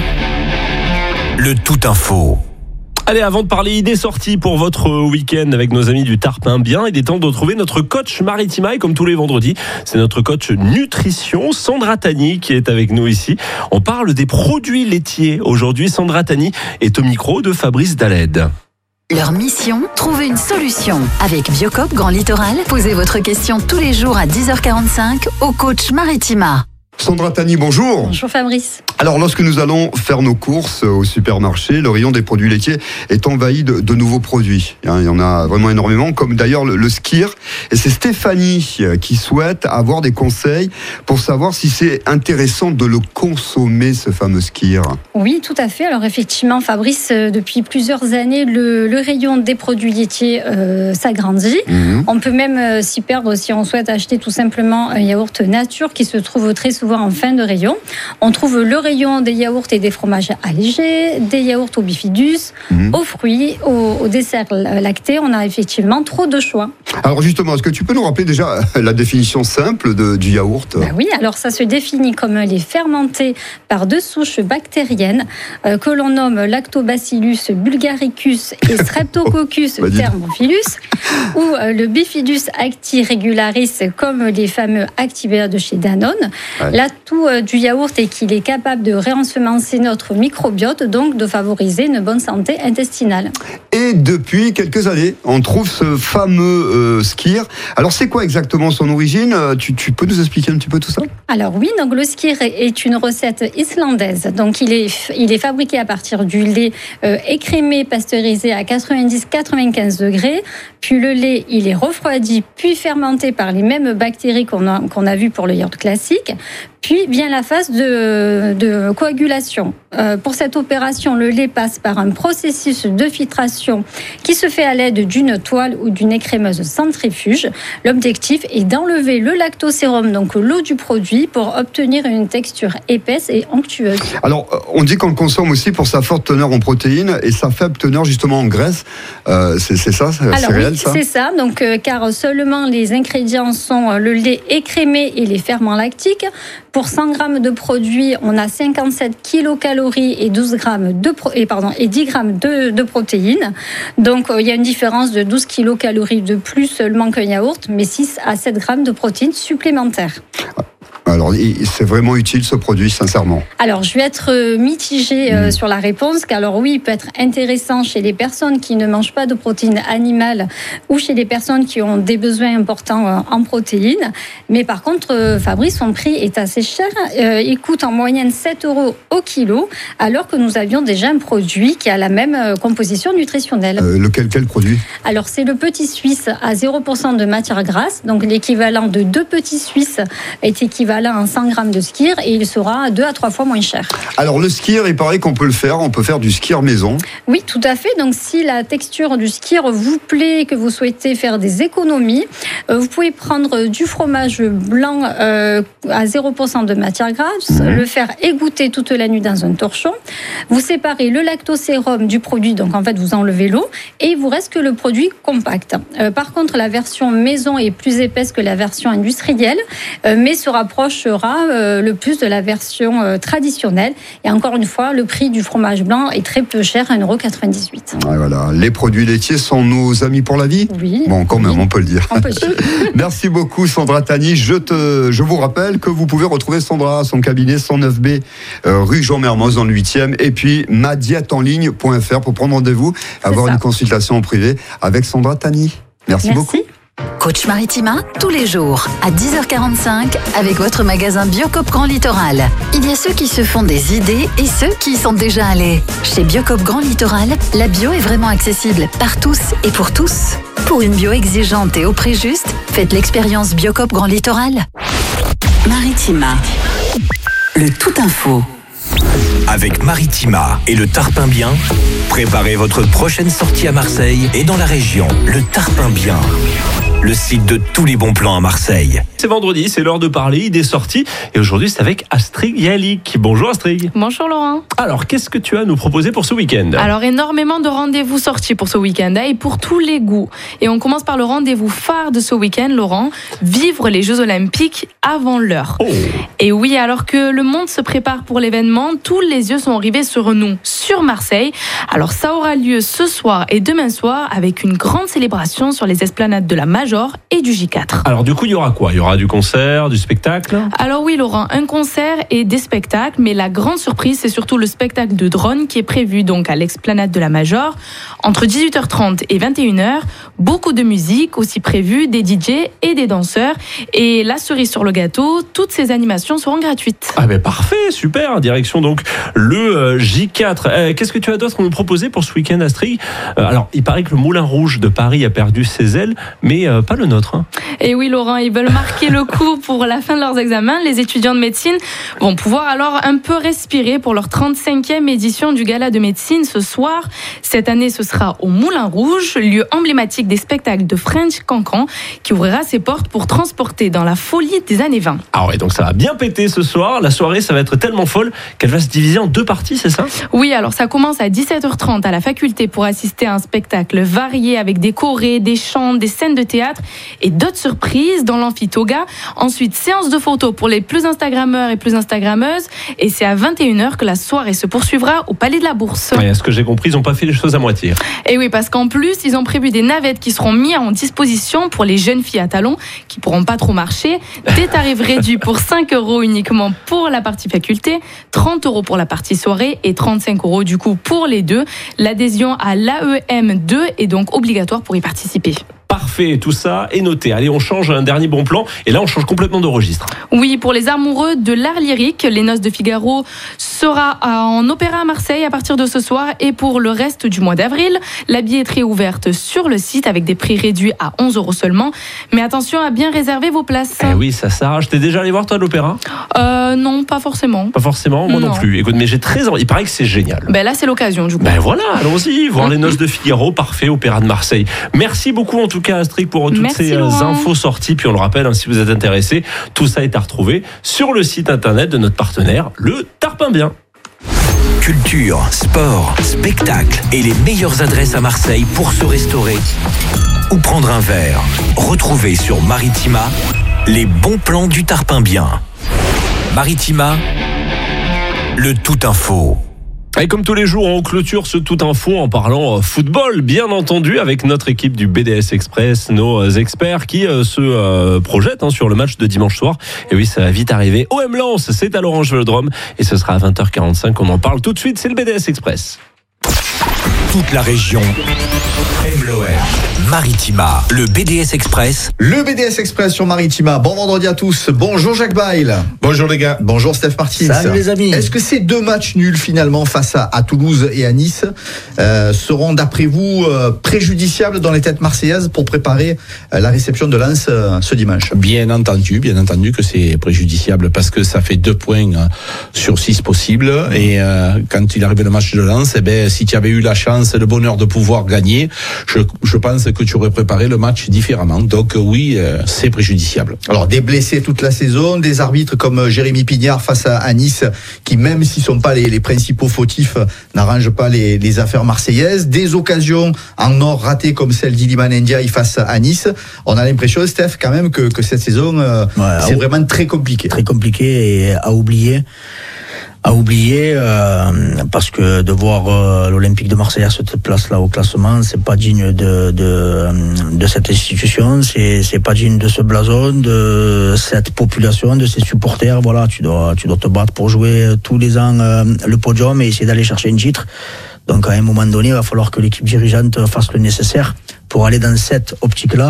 le tout info. Allez, avant de parler idées sorties pour votre week-end avec nos amis du Tarpin Bien, il est temps de retrouver notre coach Maritima. Et comme tous les vendredis, c'est notre coach nutrition, Sandra Tani, qui est avec nous ici. On parle des produits laitiers. Aujourd'hui, Sandra Tani est au micro de Fabrice Daled. Leur mission, trouver une solution. Avec Biocoop Grand Littoral, posez votre question tous les jours à dix heures quarante-cinq au coach Maritima. Sandra Tani, bonjour. Bonjour Fabrice. Alors, lorsque nous allons faire nos courses au supermarché, le rayon des produits laitiers est envahi de, de nouveaux produits. Il y en a vraiment énormément, comme d'ailleurs le, le Skyr. Et c'est Stéphanie qui souhaite avoir des conseils pour savoir si c'est intéressant de le consommer, ce fameux Skyr. Oui, tout à fait. Alors effectivement, Fabrice, depuis plusieurs années, le, le rayon des produits laitiers euh, s'agrandit. Mmh. On peut même euh, s'y perdre si on souhaite acheter tout simplement un yaourt nature qui se trouve très souvent en fin de rayon. On trouve le rayon des yaourts et des fromages allégés, des yaourts au bifidus, mmh. aux fruits, aux, aux desserts lactés. On a effectivement trop de choix. Alors justement, est-ce que tu peux nous rappeler déjà la définition simple de, du yaourt ? Ben oui, alors ça se définit comme les fermentés par deux souches bactériennes euh, que l'on nomme Lactobacillus bulgaricus et Streptococcus oh, thermophilus, ou euh, le Bifidus acti-regularis comme les fameux Activia de chez Danone. Ouais. L'atout euh, du yaourt est qu'il est capable de réensemencer notre microbiote, donc de favoriser une bonne santé intestinale. Et depuis quelques années, on trouve ce fameux euh, Skyr. Alors c'est quoi exactement son origine ? tu, tu peux nous expliquer un petit peu tout ça ? Alors oui, donc le Skyr est une recette islandaise. Donc il est, il est fabriqué à partir du lait euh, écrémé, pasteurisé à quatre-vingt-dix à quatre-vingt-quinze degrés. Puis le lait, il est refroidi, puis fermenté par les mêmes bactéries qu'on a, qu'on a vues pour le yaourt classique. Puis vient la phase de, de coagulation. Euh, pour cette opération, le lait passe par un processus de filtration qui se fait à l'aide d'une toile ou d'une écrémeuse centrifuge. L'objectif est d'enlever le lactosérum, donc l'eau du produit, pour obtenir une texture épaisse et onctueuse. Alors, on dit qu'on le consomme aussi pour sa forte teneur en protéines et sa faible teneur justement en graisse. Euh, c'est, c'est ça, c'est, Alors, c'est oui, réel ça ? C'est ça, donc, euh, car seulement les ingrédients sont le lait écrémé et les ferments lactiques. Pour cent grammes de produits, on a cinquante-sept kilocalories et douze grammes de pro- et pardon et dix grammes de, de protéines. Donc euh, il y a une différence de douze kilocalories de plus seulement qu'un yaourt, mais six à sept grammes de protéines supplémentaires. Alors, c'est vraiment utile ce produit, sincèrement. Alors, je vais être mitigée euh, mmh. sur la réponse, car alors oui, il peut être intéressant chez les personnes qui ne mangent pas de protéines animales ou chez les personnes qui ont des besoins importants euh, en protéines. Mais par contre, euh, Fabrice, son prix est assez cher. Euh, il coûte en moyenne sept euros au kilo, alors que nous avions déjà un produit qui a la même euh, composition nutritionnelle. Euh, lequel, quel produit ? Alors, c'est le Petit Suisse à zéro pour cent de matière grasse. Donc, l'équivalent de deux Petits Suisses est équivalent à cent grammes de Skyr et il sera deux à trois fois moins cher. Alors le Skyr, il paraît qu'on peut le faire, on peut faire du Skyr maison. Oui, tout à fait. Donc si la texture du Skyr vous plaît, que vous souhaitez faire des économies, euh, vous pouvez prendre du fromage blanc euh, à zéro pour cent de matière grasse, mmh. le faire égoutter toute la nuit dans un torchon. Vous séparez le lactosérum du produit, donc en fait vous enlevez l'eau et il vous reste que le produit compact. Euh, par contre, la version maison est plus épaisse que la version industrielle, euh, mais se rapprochera euh, le plus de la version euh, traditionnelle. Et encore une fois, le prix du fromage blanc est très peu cher, un euro quatre-vingt-dix-huit. Ouais, voilà. Les produits laitiers sont nos amis pour la vie ? Oui. Bon, quand même, oui. on peut le dire. On peut le dire. Merci beaucoup, Sandra Tani. Je, te, je vous rappelle que vous pouvez retrouver Sandra à son cabinet cent neuf B, euh, rue Jean Mermoz, dans le huitième, et puis ma diète en ligne point f r pour prendre rendez-vous, avoir une consultation en privé avec Sandra Tani. Merci, Merci beaucoup. Coach Maritima, tous les jours, à dix heures quarante-cinq, avec votre magasin Biocop Grand Littoral. Il y a ceux qui se font des idées et ceux qui y sont déjà allés. Chez Biocop Grand Littoral, la bio est vraiment accessible par tous et pour tous. Pour une bio exigeante et au prix juste, faites l'expérience Biocop Grand Littoral. Maritima, le tout info. Avec Maritima et le Tarpin Bien, préparez votre prochaine sortie à Marseille et dans la région. Le Tarpin Bien, le site de tous les bons plans à Marseille. C'est vendredi, c'est l'heure de parler idées sorties. Et aujourd'hui, c'est avec Astrid Yalik. Bonjour Astrid. Bonjour Laurent. Alors, qu'est-ce que tu as à nous proposer pour ce week-end ? Alors, énormément de rendez-vous sortis pour ce week-end hein, et pour tous les goûts. Et on commence par le rendez-vous phare de ce week-end, Laurent. Vivre les Jeux Olympiques avant l'heure. Oh. Et oui, alors que le monde se prépare pour l'événement, tous les yeux sont rivés sur nous, sur Marseille. Alors, ça aura lieu ce soir et demain soir avec une grande célébration sur les esplanades de la Major et du J quatre. Alors, du coup, il y aura quoi ? Il y aura du concert, du spectacle ? Alors oui Laurent, un concert et des spectacles, mais la grande surprise c'est surtout le spectacle de drone qui est prévu donc à l'esplanade de la Major entre dix-huit heures trente et vingt et une heures. Beaucoup de musique aussi prévue, des D J et des danseurs. Et la cerise sur le gâteau, toutes ces animations seront gratuites. Ah ben parfait, super. Direction donc le euh, J quatre. Euh, qu'est-ce que tu as d'autre à nous proposer pour ce week-end Astrid ? euh, Alors il paraît que le Moulin Rouge de Paris a perdu ses ailes, mais euh, pas le nôtre. Hein. Et oui Laurent, ils veulent marquer le coup pour la fin de leurs examens. Les étudiants de médecine vont pouvoir alors un peu respirer pour leur trente-cinquième édition du gala de médecine ce soir. Cette année, ce sera au Moulin Rouge, lieu emblématique des spectacles de French Cancan, qui ouvrira ses portes pour transporter dans la folie des années vingt. Ah ouais, donc ça va bien péter ce soir. La soirée, ça va être tellement folle qu'elle va se diviser en deux parties, c'est ça ? Oui, alors ça commence à dix-sept heures trente à la faculté pour assister à un spectacle varié avec des chorés, des chants, des scènes de théâtre et d'autres surprises dans l'amphi Toga. Ensuite, séance de photos pour les plus Instagrammeurs et plus Instagrammeuses. Et c'est à vingt et une heures que la soirée se poursuivra au Palais de la Bourse. Ouais, ce que j'ai compris, ils n'ont pas fait les choses à moitié. Et oui, parce qu'en plus, ils ont prévu des navettes qui seront mises en disposition pour les jeunes filles à talons qui ne pourront pas trop marcher. Des tarifs réduits pour cinq euros uniquement pour la partie faculté, trente euros pour la partie soirée et trente-cinq euros du coup pour les deux. L'adhésion à l'A E M deux est donc obligatoire pour y participer. Parfait, tout ça est noté. Allez, on change un dernier bon plan. Et là, on change complètement de registre. Oui, pour les amoureux de l'art lyrique, Les Noces de Figaro sera en opéra à Marseille à partir de ce soir. Et pour le reste du mois d'avril, la billetterie est ouverte sur le site avec des prix réduits à onze euros seulement. Mais attention à bien réserver vos places. Eh oui, ça s'arrache. T'es déjà allé voir, toi, l'opéra ? Euh, non, pas forcément. Pas forcément, moi non, non plus. Écoute, mais j'ai très envie. Il paraît que c'est génial. Ben là, c'est l'occasion, du coup. Ben voilà, allons-y, voir Les Noces de Figaro. Parfait, opéra de Marseille. Merci beaucoup, en tout cas, Astrid, pour toutes Merci, ces Laurent. infos sorties. Puis on le rappelle, hein, si vous êtes intéressé, tout ça est à retrouver sur le site internet de notre partenaire, le Tarpin Bien. Culture, sport, spectacle et les meilleures adresses à Marseille pour se restaurer ou prendre un verre. Retrouvez sur Maritima les bons plans du Tarpin Bien. Maritima, le tout info. Et comme tous les jours, on clôture ce tout info en parlant football, bien entendu, avec notre équipe du B D S Express, nos experts qui euh, se euh, projettent hein, sur le match de dimanche soir. Et oui, ça va vite arriver. O M Lens, c'est à l'Orange Vélodrome et ce sera à vingt heures quarante-cinq. On en parle tout de suite, c'est le B D S Express. Toute la région aime l'O M. Maritima, le B D S Express. Le B D S Express sur Maritima. Bon vendredi à tous. Bonjour Jacques Bail. Bonjour les gars. Bonjour Steph Martins. Salut les amis. Est-ce que ces deux matchs nuls finalement face à, à Toulouse et à Nice euh, seront d'après vous euh, préjudiciables dans les têtes marseillaises pour préparer euh, la réception de Lens euh, ce dimanche ? Bien entendu, bien entendu que c'est préjudiciable parce que ça fait deux points euh, sur six possibles et euh, quand il arrive le match de Lens, eh ben, si tu avais eu la chance, le bonheur de pouvoir gagner, je, je pense que tu aurais préparé le match différemment. Donc oui, euh, c'est préjudiciable. Alors des blessés toute la saison, des arbitres comme Jérémy Pignard face à, à Nice, qui même s'ils sont pas les, les principaux fautifs, n'arrangent pas les, les affaires marseillaises. Des occasions en or ratées comme celle d'Iliman Ndiaye face à Nice. On a l'impression, Steph, quand même que, que cette saison, euh, ouais, c'est vraiment très compliqué. Très compliqué et à oublier. à oublier euh, parce que de voir euh, l'Olympique de Marseille à cette place-là au classement, c'est pas digne de de de cette institution, c'est c'est pas digne de ce blason, de cette population, de ces supporters. Voilà, tu dois tu dois te battre pour jouer tous les ans euh, le podium et essayer d'aller chercher un titre. Donc à un moment donné, il va falloir que l'équipe dirigeante fasse le nécessaire pour aller dans cette optique-là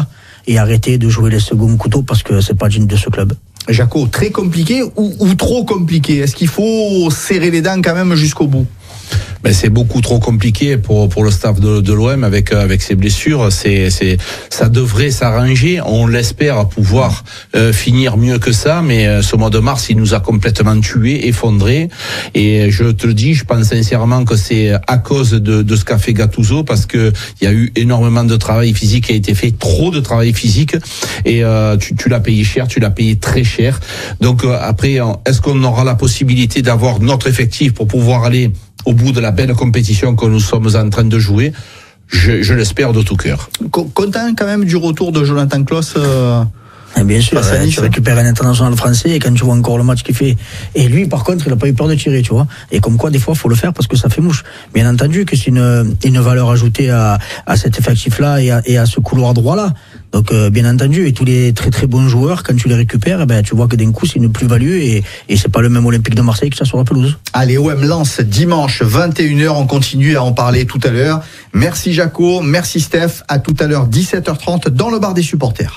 et arrêter de jouer les seconds couteaux parce que c'est pas digne de ce club. Jaco, très compliqué ou, ou trop compliqué? Est-ce qu'il faut serrer les dents quand même jusqu'au bout? Ben c'est beaucoup trop compliqué pour pour le staff de, de l'O M avec avec ses blessures. C'est c'est ça devrait s'arranger. On l'espère pouvoir euh, finir mieux que ça, mais euh, ce mois de mars il nous a complètement tués, effondrés. Et je te le dis, je pense sincèrement que c'est à cause de de ce qu'a fait Gattuso, parce que il y a eu énormément de travail physique qui a été fait, trop de travail physique, et euh, tu tu l'as payé cher, tu l'as payé très cher. Donc euh, après, est-ce qu'on aura la possibilité d'avoir notre effectif pour pouvoir aller au bout de la belle compétition que nous sommes en train de jouer? Je, je l'espère de tout cœur. Content quand même du retour de Jonathan Klaus euh... Et bien sûr, euh, tu récupères un international français et quand tu vois encore le match qu'il fait. Et lui, par contre, il n'a pas eu peur de tirer, tu vois. Et comme quoi, des fois, il faut le faire parce que ça fait mouche. Bien entendu que c'est une, une valeur ajoutée à, à cet effectif-là et à, et à ce couloir droit-là. Donc, euh, bien entendu, et tous les très très bons joueurs, quand tu les récupères, eh ben, tu vois que d'un coup, c'est une plus-value et, et c'est pas le même Olympique de Marseille que ça sur la pelouse. Allez, O M Lens, dimanche, vingt et une heures, on continue à en parler tout à l'heure. Merci Jaco, merci Steph, à tout à l'heure, dix-sept heures trente, dans le bar des supporters.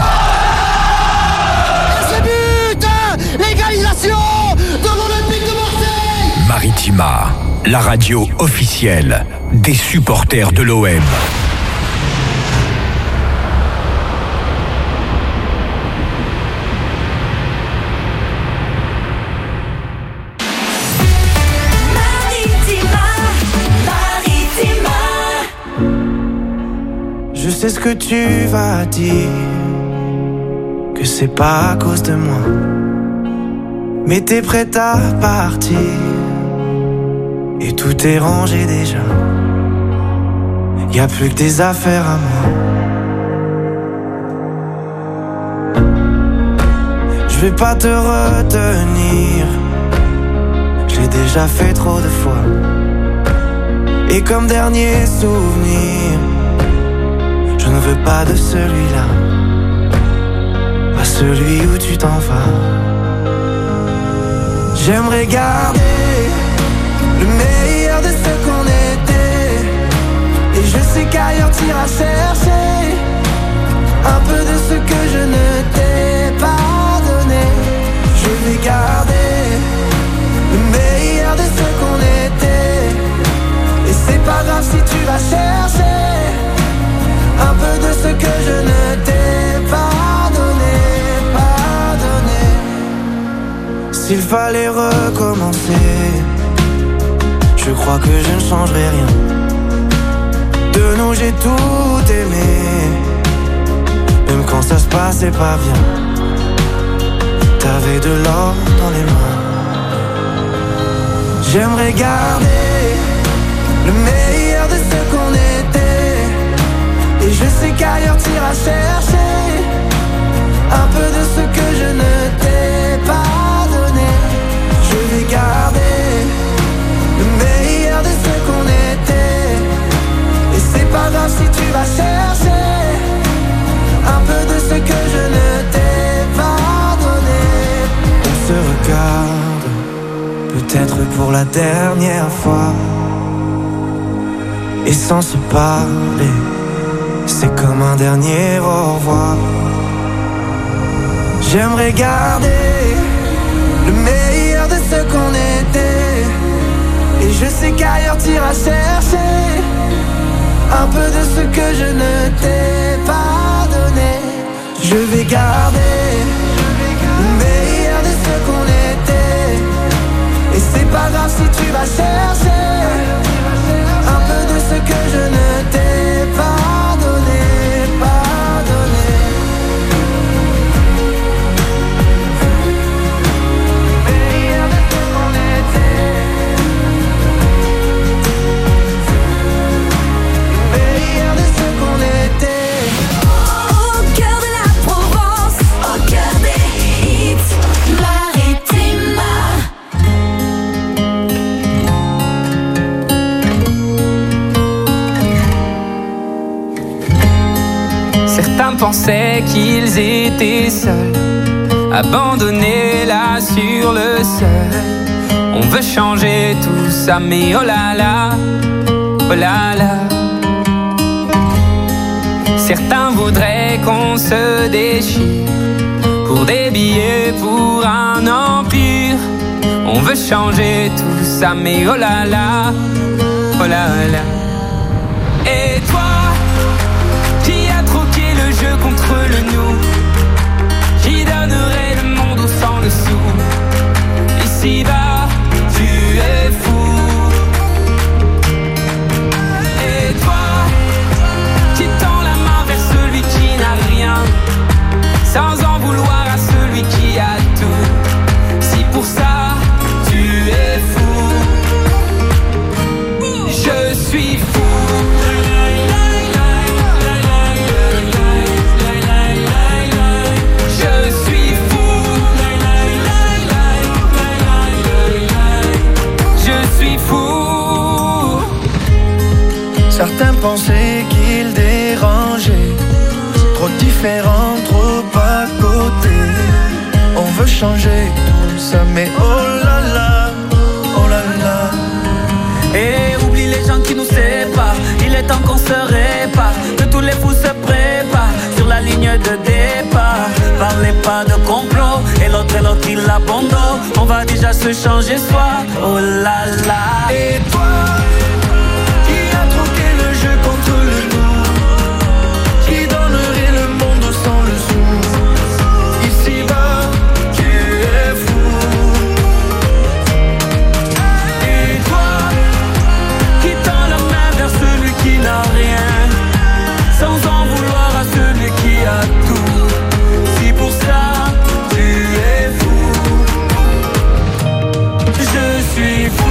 L'égalisation de l'Olympique de Marseille. Maritima, la radio officielle des supporters de l'O M. Je sais ce que tu vas dire, que c'est pas à cause de moi, mais t'es prête à partir et tout est rangé déjà. Y a plus que des affaires à moi. Je vais pas te retenir, je l'ai déjà fait trop de fois. Et comme dernier souvenir, je ne veux pas de celui-là, pas celui où tu t'en vas. J'aimerais garder le meilleur de ce qu'on était, et je sais qu'ailleurs t'iras chercher un peu de ce que je ne t'ai pas donné. Je vais garder le meilleur de ce qu'on était, et c'est pas grave si tu vas chercher un peu de ce que je ne t'ai pas donné, pas donné. S'il fallait recommencer, je crois que je ne changerai rien. De nous j'ai tout aimé, même quand ça se passait pas bien. T'avais de l'or dans les mains. J'aimerais garder le meilleur de ce qu'on était, et je sais qu'ailleurs t'iras chercher un peu de ce que je ne t'ai pas donné. Je vais garder le meilleur de ce qu'on était, et c'est pas grave si tu vas chercher un peu de ce que je ne t'ai pas donné. On se regarde, peut-être pour la dernière fois, et sans se parler, c'est comme un dernier au revoir. J'aimerais garder le meilleur de ce qu'on était, et je sais qu'ailleurs t'iras chercher un peu de ce que je ne t'ai pas donné. Je vais garder le meilleur de ce qu'on était, et c'est pas grave si tu vas chercher un peu de ce que je ne t'ai pas donné, pas donné. Meilleur de ce qu'on était, meilleur de ce qu'on était. Au cœur de la Provence, au cœur des hits, Maritima. Certains pensaient qu'ils étaient seuls, abandonnés là sur le sol. On veut changer tout ça, mais oh là là, oh là là. Certains voudraient qu'on on se déchire pour des billets, pour un empire. On veut changer tout ça, mais oh là là, oh là là. Et toi, qui a troqué le jeu contre le nous, qui donnerait le monde au sang le sou. Ici-bas, tu es fou. Et toi, qui tend la main vers celui qui n'a rien, sans en vouloir à celui qui a tout. Si pour ça, tu es fou, je suis fou. Certains pensaient qu'il dérangeait, trop différent, trop à côté. On veut changer tout ça, mais oh là là, oh là là. Et oublie les gens qui nous séparent, il est temps qu'on se répare, que tous les fous se préparent sur la ligne de départ. Parlez pas de complot, et l'autre et l'autre il abandonne. On va déjà se changer soi, oh là là. Et toi, contre le nous, qui donnerait le monde sans le sou. Ici-bas, tu es fou. Et toi, qui tend la main vers celui qui n'a rien, sans en vouloir à celui qui a tout. Si pour ça, tu es fou, je suis fou.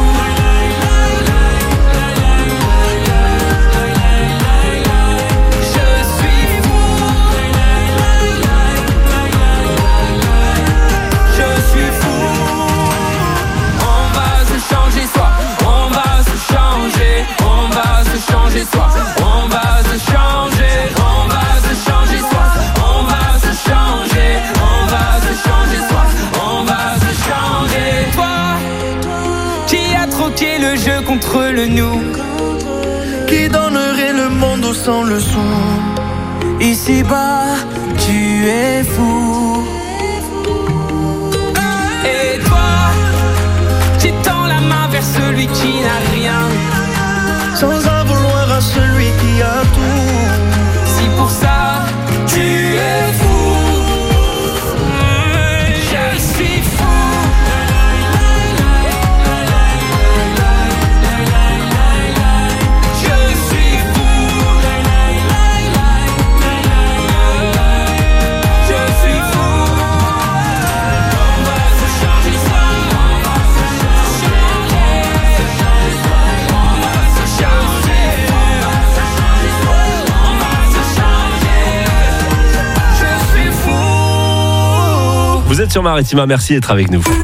Soi. On va se changer, on va se changer soi. On va se changer, on va se changer soi. On va se changer. Toi, qui a troqué le jeu contre le nous, qui donnerait le monde au sang le sou. Ici-bas, tu es fou. Et toi, qui tend la main vers celui qui n'a rien, sans en vouloir à celui qui a tout. Si pour ça, tu es fou, je suis fou. Je suis fou. Je suis fou. On va se changer soi. On va se changer. On va se changer. Vous êtes sur Maritima, merci d'être avec nous.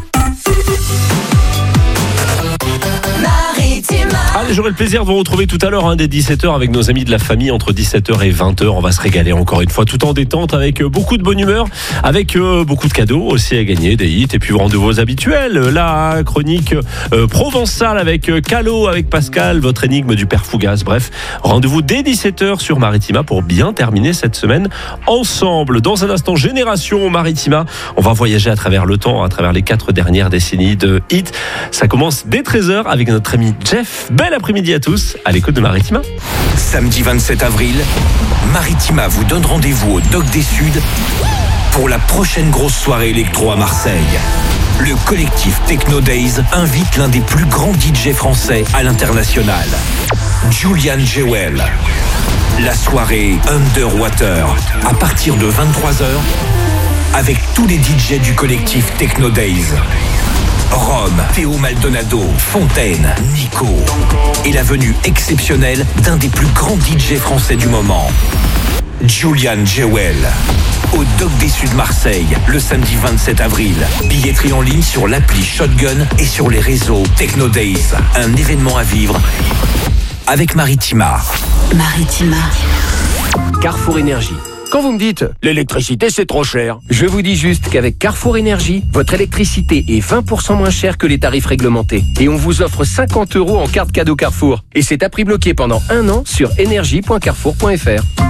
Allez, j'aurai le plaisir de vous retrouver tout à l'heure hein, dès dix-sept heures avec nos amis de la famille entre dix-sept heures et vingt heures. On va se régaler encore une fois tout en détente avec euh, beaucoup de bonne humeur, avec euh, beaucoup de cadeaux aussi à gagner, des hits et puis rendez-vous habituels. La chronique euh, provençale avec euh, Calo, avec Pascal, votre énigme du père Fougas. Bref, rendez-vous dès dix-sept heures sur Maritima pour bien terminer cette semaine ensemble. Dans un instant, Génération Maritima. On va voyager à travers le temps, à travers les quatre dernières décennies de hits. Ça commence dès treize heures avec notre ami Jeff. Bel après-midi à tous, à l'écoute de Maritima. Samedi vingt-sept avril, Maritima vous donne rendez-vous au Dock des Suds pour la prochaine grosse soirée électro à Marseille. Le collectif Techno Days invite l'un des plus grands D J français à l'international, Julian Jewel. La soirée Underwater, à partir de vingt-trois heures, avec tous les D J du collectif Techno Days. Rome, Théo Maldonado, Fontaine, Nico. Et la venue exceptionnelle d'un des plus grands D J français du moment, Julian Jewel. Au Dock des Suds Marseille, le samedi vingt-sept avril. Billetterie en ligne sur l'appli Shotgun et sur les réseaux Techno Days. Un événement à vivre avec Maritima. Maritima. Carrefour Énergie. Quand vous me dites « l'électricité c'est trop cher », je vous dis juste qu'avec Carrefour Énergie, votre électricité est vingt pour cent moins chère que les tarifs réglementés. Et on vous offre cinquante euros en carte cadeau Carrefour. Et c'est à prix bloqué pendant un an sur énergie point carrefour point f r.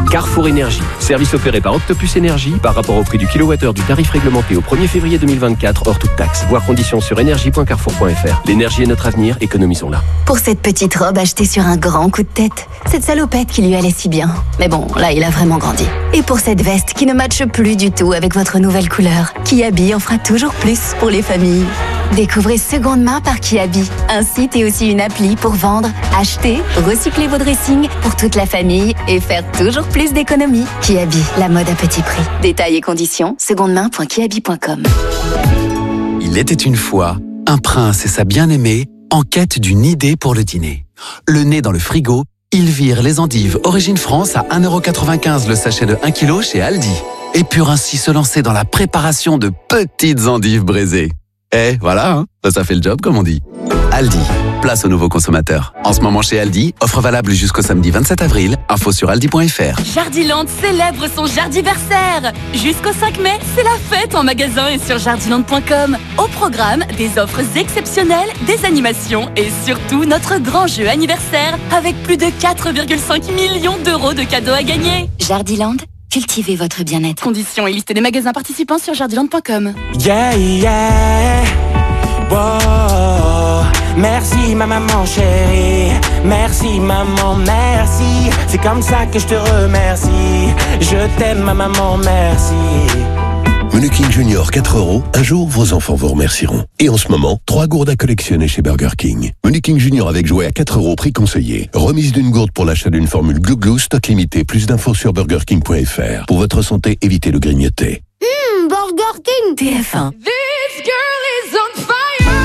Carrefour Énergie. Service opéré par Octopus Énergie par rapport au prix du kilowattheure du tarif réglementé au premier février deux mille vingt-quatre hors toute taxe. Voir conditions sur énergie point carrefour point f r. L'énergie est notre avenir, économisons-la. Pour cette petite robe achetée sur un grand coup de tête, cette salopette qui lui allait si bien. Mais bon, là, il a vraiment grandi. Et pour cette veste qui ne matche plus du tout avec votre nouvelle couleur, Kiabi en fera toujours plus pour les familles. Découvrez Seconde Main par Kiabi, un site et aussi une appli pour vendre, acheter, recycler vos dressings pour toute la famille et faire toujours plus d'économies. Kiabi, la mode à petit prix. Détails et conditions, secondemain point kiabi point com. Il était une fois un prince et sa bien-aimée en quête d'une idée pour le dîner. Le nez dans le frigo, ils virent les endives Origine France à un euro quatre-vingt-quinze le sachet de un kilo chez Aldi et purent ainsi se lancer dans la préparation de petites endives braisées. Eh, voilà, hein, ça fait le job, comme on dit. Aldi, place aux nouveaux consommateurs. En ce moment chez Aldi, offre valable jusqu'au samedi vingt-sept avril. Info sur aldi point f r. Jardiland célèbre son jardiversaire. Jusqu'au cinq mai, c'est la fête en magasin et sur jardiland point com. Au programme, des offres exceptionnelles, des animations et surtout notre grand jeu anniversaire avec plus de quatre virgule cinq millions d'euros de cadeaux à gagner. Jardiland, cultivez votre bien-être. Conditions et liste des magasins participants sur jardiland point com. Yeah, yeah. Wow. Merci ma maman chérie. Merci maman, merci. C'est comme ça que je te remercie. Je t'aime ma maman, merci. Menu King Junior quatre euros. Un jour, vos enfants vous remercieront. Et en ce moment, trois gourdes à collectionner chez Burger King. Menu King Junior avec jouet à quatre euros, prix conseillé. Remise d'une gourde pour l'achat d'une formule Glou Glou, stock limité. Plus d'infos sur burger king point f r. Pour votre santé, évitez le grignoter. Mmh, Burger King T F un. This girl is on fire.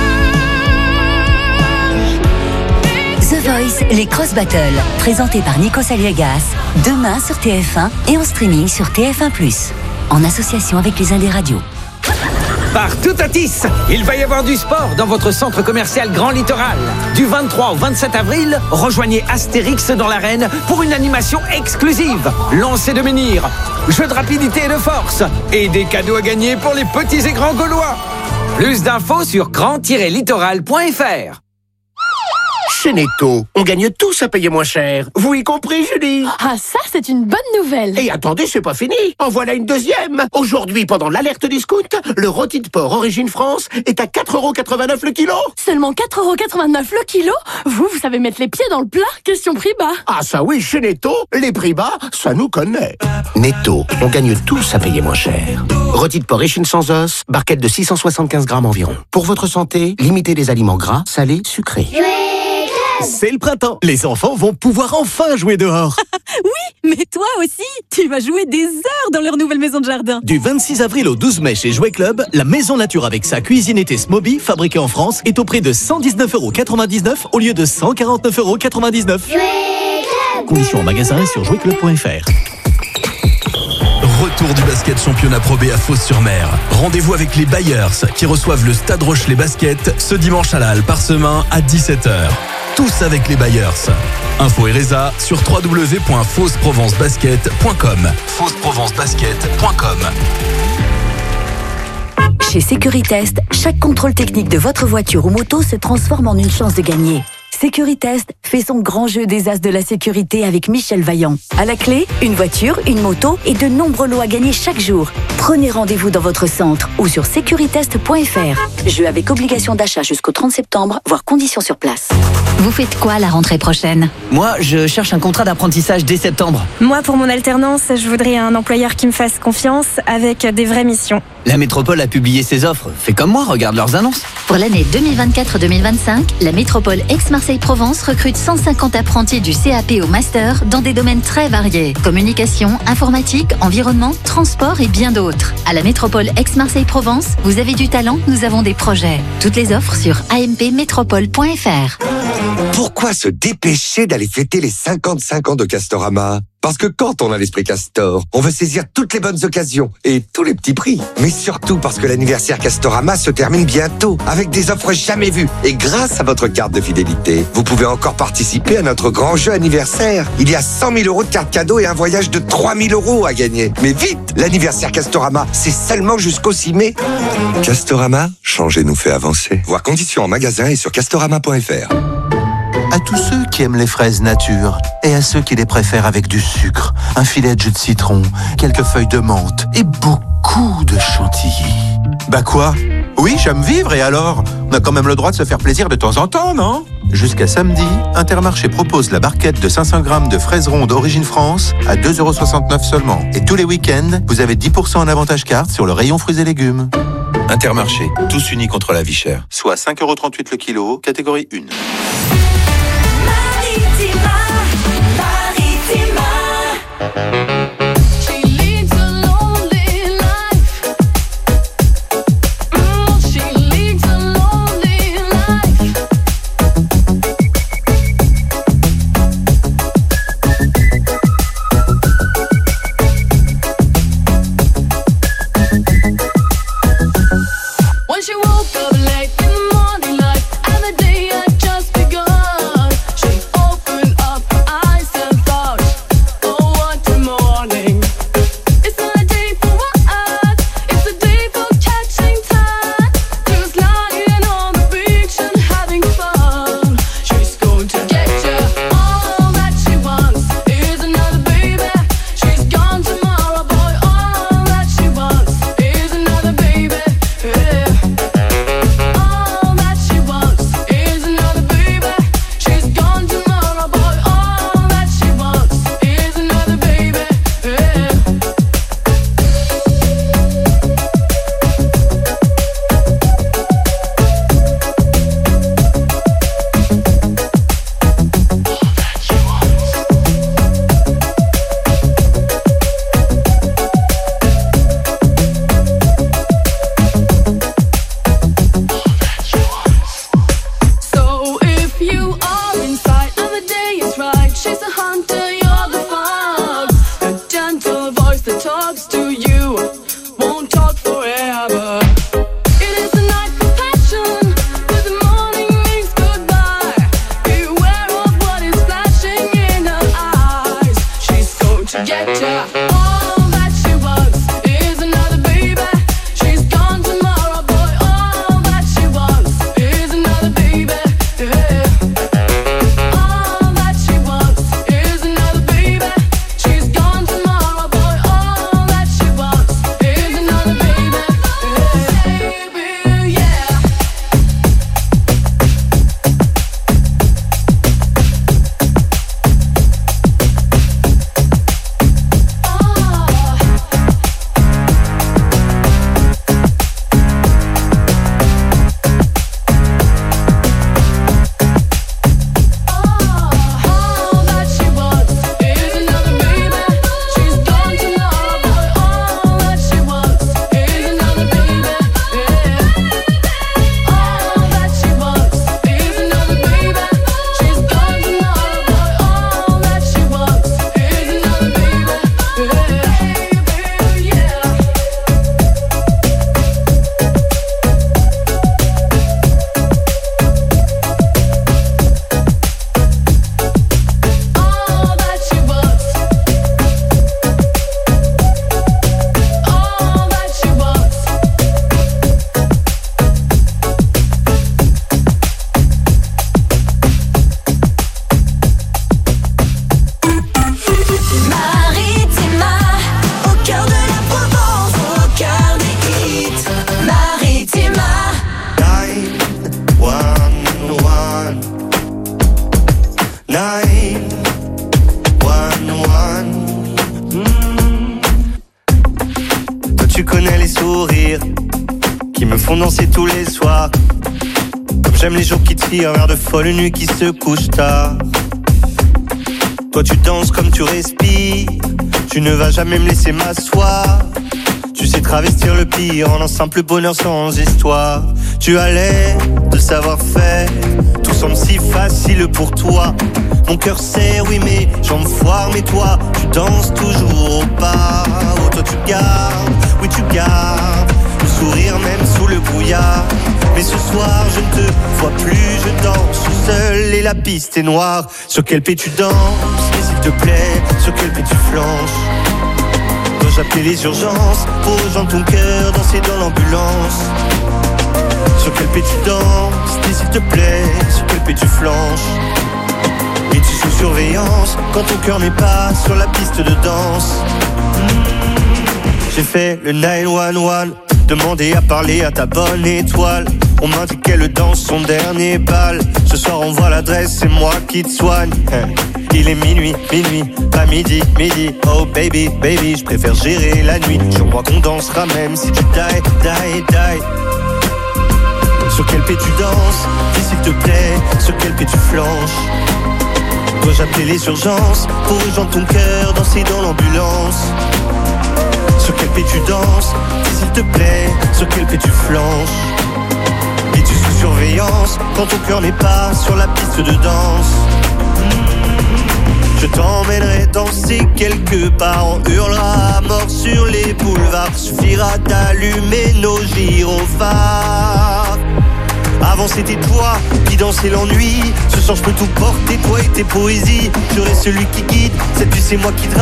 The Voice, les Cross Battles, présentés par Nikos Aliagas, demain sur T F un et en streaming sur T F un plus, en association avec les Indes Radio. Partout à Tis, il va y avoir du sport dans votre centre commercial Grand Littoral. Du vingt-trois au vingt-sept avril, rejoignez Astérix dans l'arène pour une animation exclusive. Lancer de menhir, jeux de rapidité et de force et des cadeaux à gagner pour les petits et grands Gaulois. Plus d'infos sur grand tiret littoral point f r. Chez Netto, on gagne tous à payer moins cher. Vous y compris, Julie? Ah, ça, c'est une bonne nouvelle. Et attendez, c'est pas fini. En voilà une deuxième. Aujourd'hui, pendant l'alerte discount, le rôti de porc Origine France est à quatre euros quatre-vingt-neuf le kilo. Seulement quatre euros quatre-vingt-neuf le kilo? Vous, vous savez mettre les pieds dans le plat. Question prix bas. Ah ça oui, chez Netto, les prix bas, ça nous connaît. Netto, on gagne tous à payer moins cher. Rôti de porc échine sans os, barquette de six cent soixante-quinze grammes environ. Pour votre santé, limitez les aliments gras, salés, sucrés. C'est le printemps. Les enfants vont pouvoir enfin jouer dehors. Oui, mais toi aussi, tu vas jouer des heures dans leur nouvelle maison de jardin. Du vingt-six avril au douze mai chez Jouet Club, la maison nature avec sa cuisine été Smoby, fabriquée en France, est au prix de cent dix-neuf euros quatre-vingt-dix-neuf au lieu de cent quarante-neuf euros quatre-vingt-dix-neuf. Conditions en magasin et sur jouet club point f r. Retour du basket championnat Pro B à Fos-sur-Mer. Rendez-vous avec les Bayers qui reçoivent le Stade Rochelet Basket ce dimanche à la Halle Parsemin à dix-sept heures. Tous avec les Bayers. Info et résa sur w w w point fos provence basket point com. fos provence basket point com. Chez Sécuritest, chaque contrôle technique de votre voiture ou moto se transforme en une chance de gagner. Sécuritest fait son grand jeu des as de la sécurité avec Michel Vaillant. À la clé, une voiture, une moto et de nombreux lots à gagner chaque jour. Prenez rendez-vous dans votre centre ou sur sécuritest point f r. Jeu avec obligation d'achat jusqu'au trente septembre, voire conditions sur place. Vous faites quoi la rentrée prochaine? Moi, je cherche un contrat d'apprentissage dès septembre. Moi, pour mon alternance, je voudrais un employeur qui me fasse confiance avec des vraies missions. La métropole a publié ses offres. Fais comme moi, regarde leurs annonces. Pour l'année deux mille vingt-quatre deux mille vingt-cinq, la métropole Aix-Marseille-Provence recrute cent cinquante apprentis du C A P au master dans des domaines très variés. Communication, informatique, environnement, transport et bien d'autres. À la métropole Aix-Marseille-Provence, vous avez du talent, nous avons des projets. Toutes les offres sur a m p métropole point f r. Pourquoi se dépêcher d'aller fêter les cinquante-cinq ans de Castorama? Parce que quand on a l'esprit Castor, on veut saisir toutes les bonnes occasions et tous les petits prix. Mais surtout parce que l'anniversaire Castorama se termine bientôt avec des offres jamais vues. Et grâce à votre carte de fidélité, vous pouvez encore participer à notre grand jeu anniversaire. Il y a cent mille euros de cartes cadeaux et un voyage de trois mille euros à gagner. Mais vite, l'anniversaire Castorama, c'est seulement jusqu'au six mai. Castorama, changer nous fait avancer. Voir conditions en magasin et sur castorama point f r. À tous ceux qui aiment les fraises nature et à ceux qui les préfèrent avec du sucre, un filet de jus de citron, quelques feuilles de menthe et beaucoup de chantilly. Bah quoi ? Oui, j'aime vivre et alors ? On a quand même le droit de se faire plaisir de temps en temps, non ? Jusqu'à samedi, Intermarché propose la barquette de cinq cents grammes de fraises rondes Origine France à deux euros soixante-neuf seulement. Et tous les week-ends, vous avez dix pour cent en avantage carte sur le rayon fruits et légumes. Intermarché, tous unis contre la vie chère. Soit cinq euros trente-huit le kilo, catégorie un. Maritima, Maritima. J'aime les jours qui tirent vers de folles nuits qui se couchent tard. Toi tu danses comme tu respires, tu ne vas jamais me laisser m'asseoir. Tu sais travestir le pire en un simple bonheur sans histoire. Tu as l'air de savoir faire, tout semble si facile pour toi. Mon cœur serre, oui mais jambes foirent, mais toi tu danses toujours au pas. Oh toi tu gardes, oui tu gardes le sourire même sous le brouillard. Mais ce soir je ne te vois plus, je danse seul et la piste est noire. Sur quel pied tu danses, et s'il te plaît, sur quel pied tu flanches? Dois-je appeler les urgences pour rejoindre ton cœur, danser dans l'ambulance? Sur quel pied tu danses, et s'il te plaît, sur quel pied tu flanches? sous surveillance quand ton cœur n'est pas sur la piste de danse. J'ai fait le neuf un un, demandé à parler à ta bonne étoile. On m'a dit qu'elle danse son dernier bal. Ce soir on voit l'adresse, c'est moi qui te soigne. Il est minuit, minuit, pas midi, midi. Oh baby, baby, je préfère gérer la nuit. Jure-moi qu'on dansera même si tu die, die, die. Sur quel pied tu danses? Dis s'il te plaît, sur quel pied tu flanches? Dois-je appeler les urgences pour rejoindre ton cœur, danser dans l'ambulance? Sur quel pied tu danses? Dis s'il te plaît, sur quel pied tu flanches? Es-tu sous surveillance quand ton cœur n'est pas sur la piste de danse? Je t'emmènerai danser quelque part, on hurlera à mort sur les boulevards. Suffira d'allumer nos gyrophares. Avant c'était toi qui dansais l'ennui. Ce soir je peux tout porter, toi et tes poésies. Je serai celui qui guide, cette nuit c'est moi qui drague.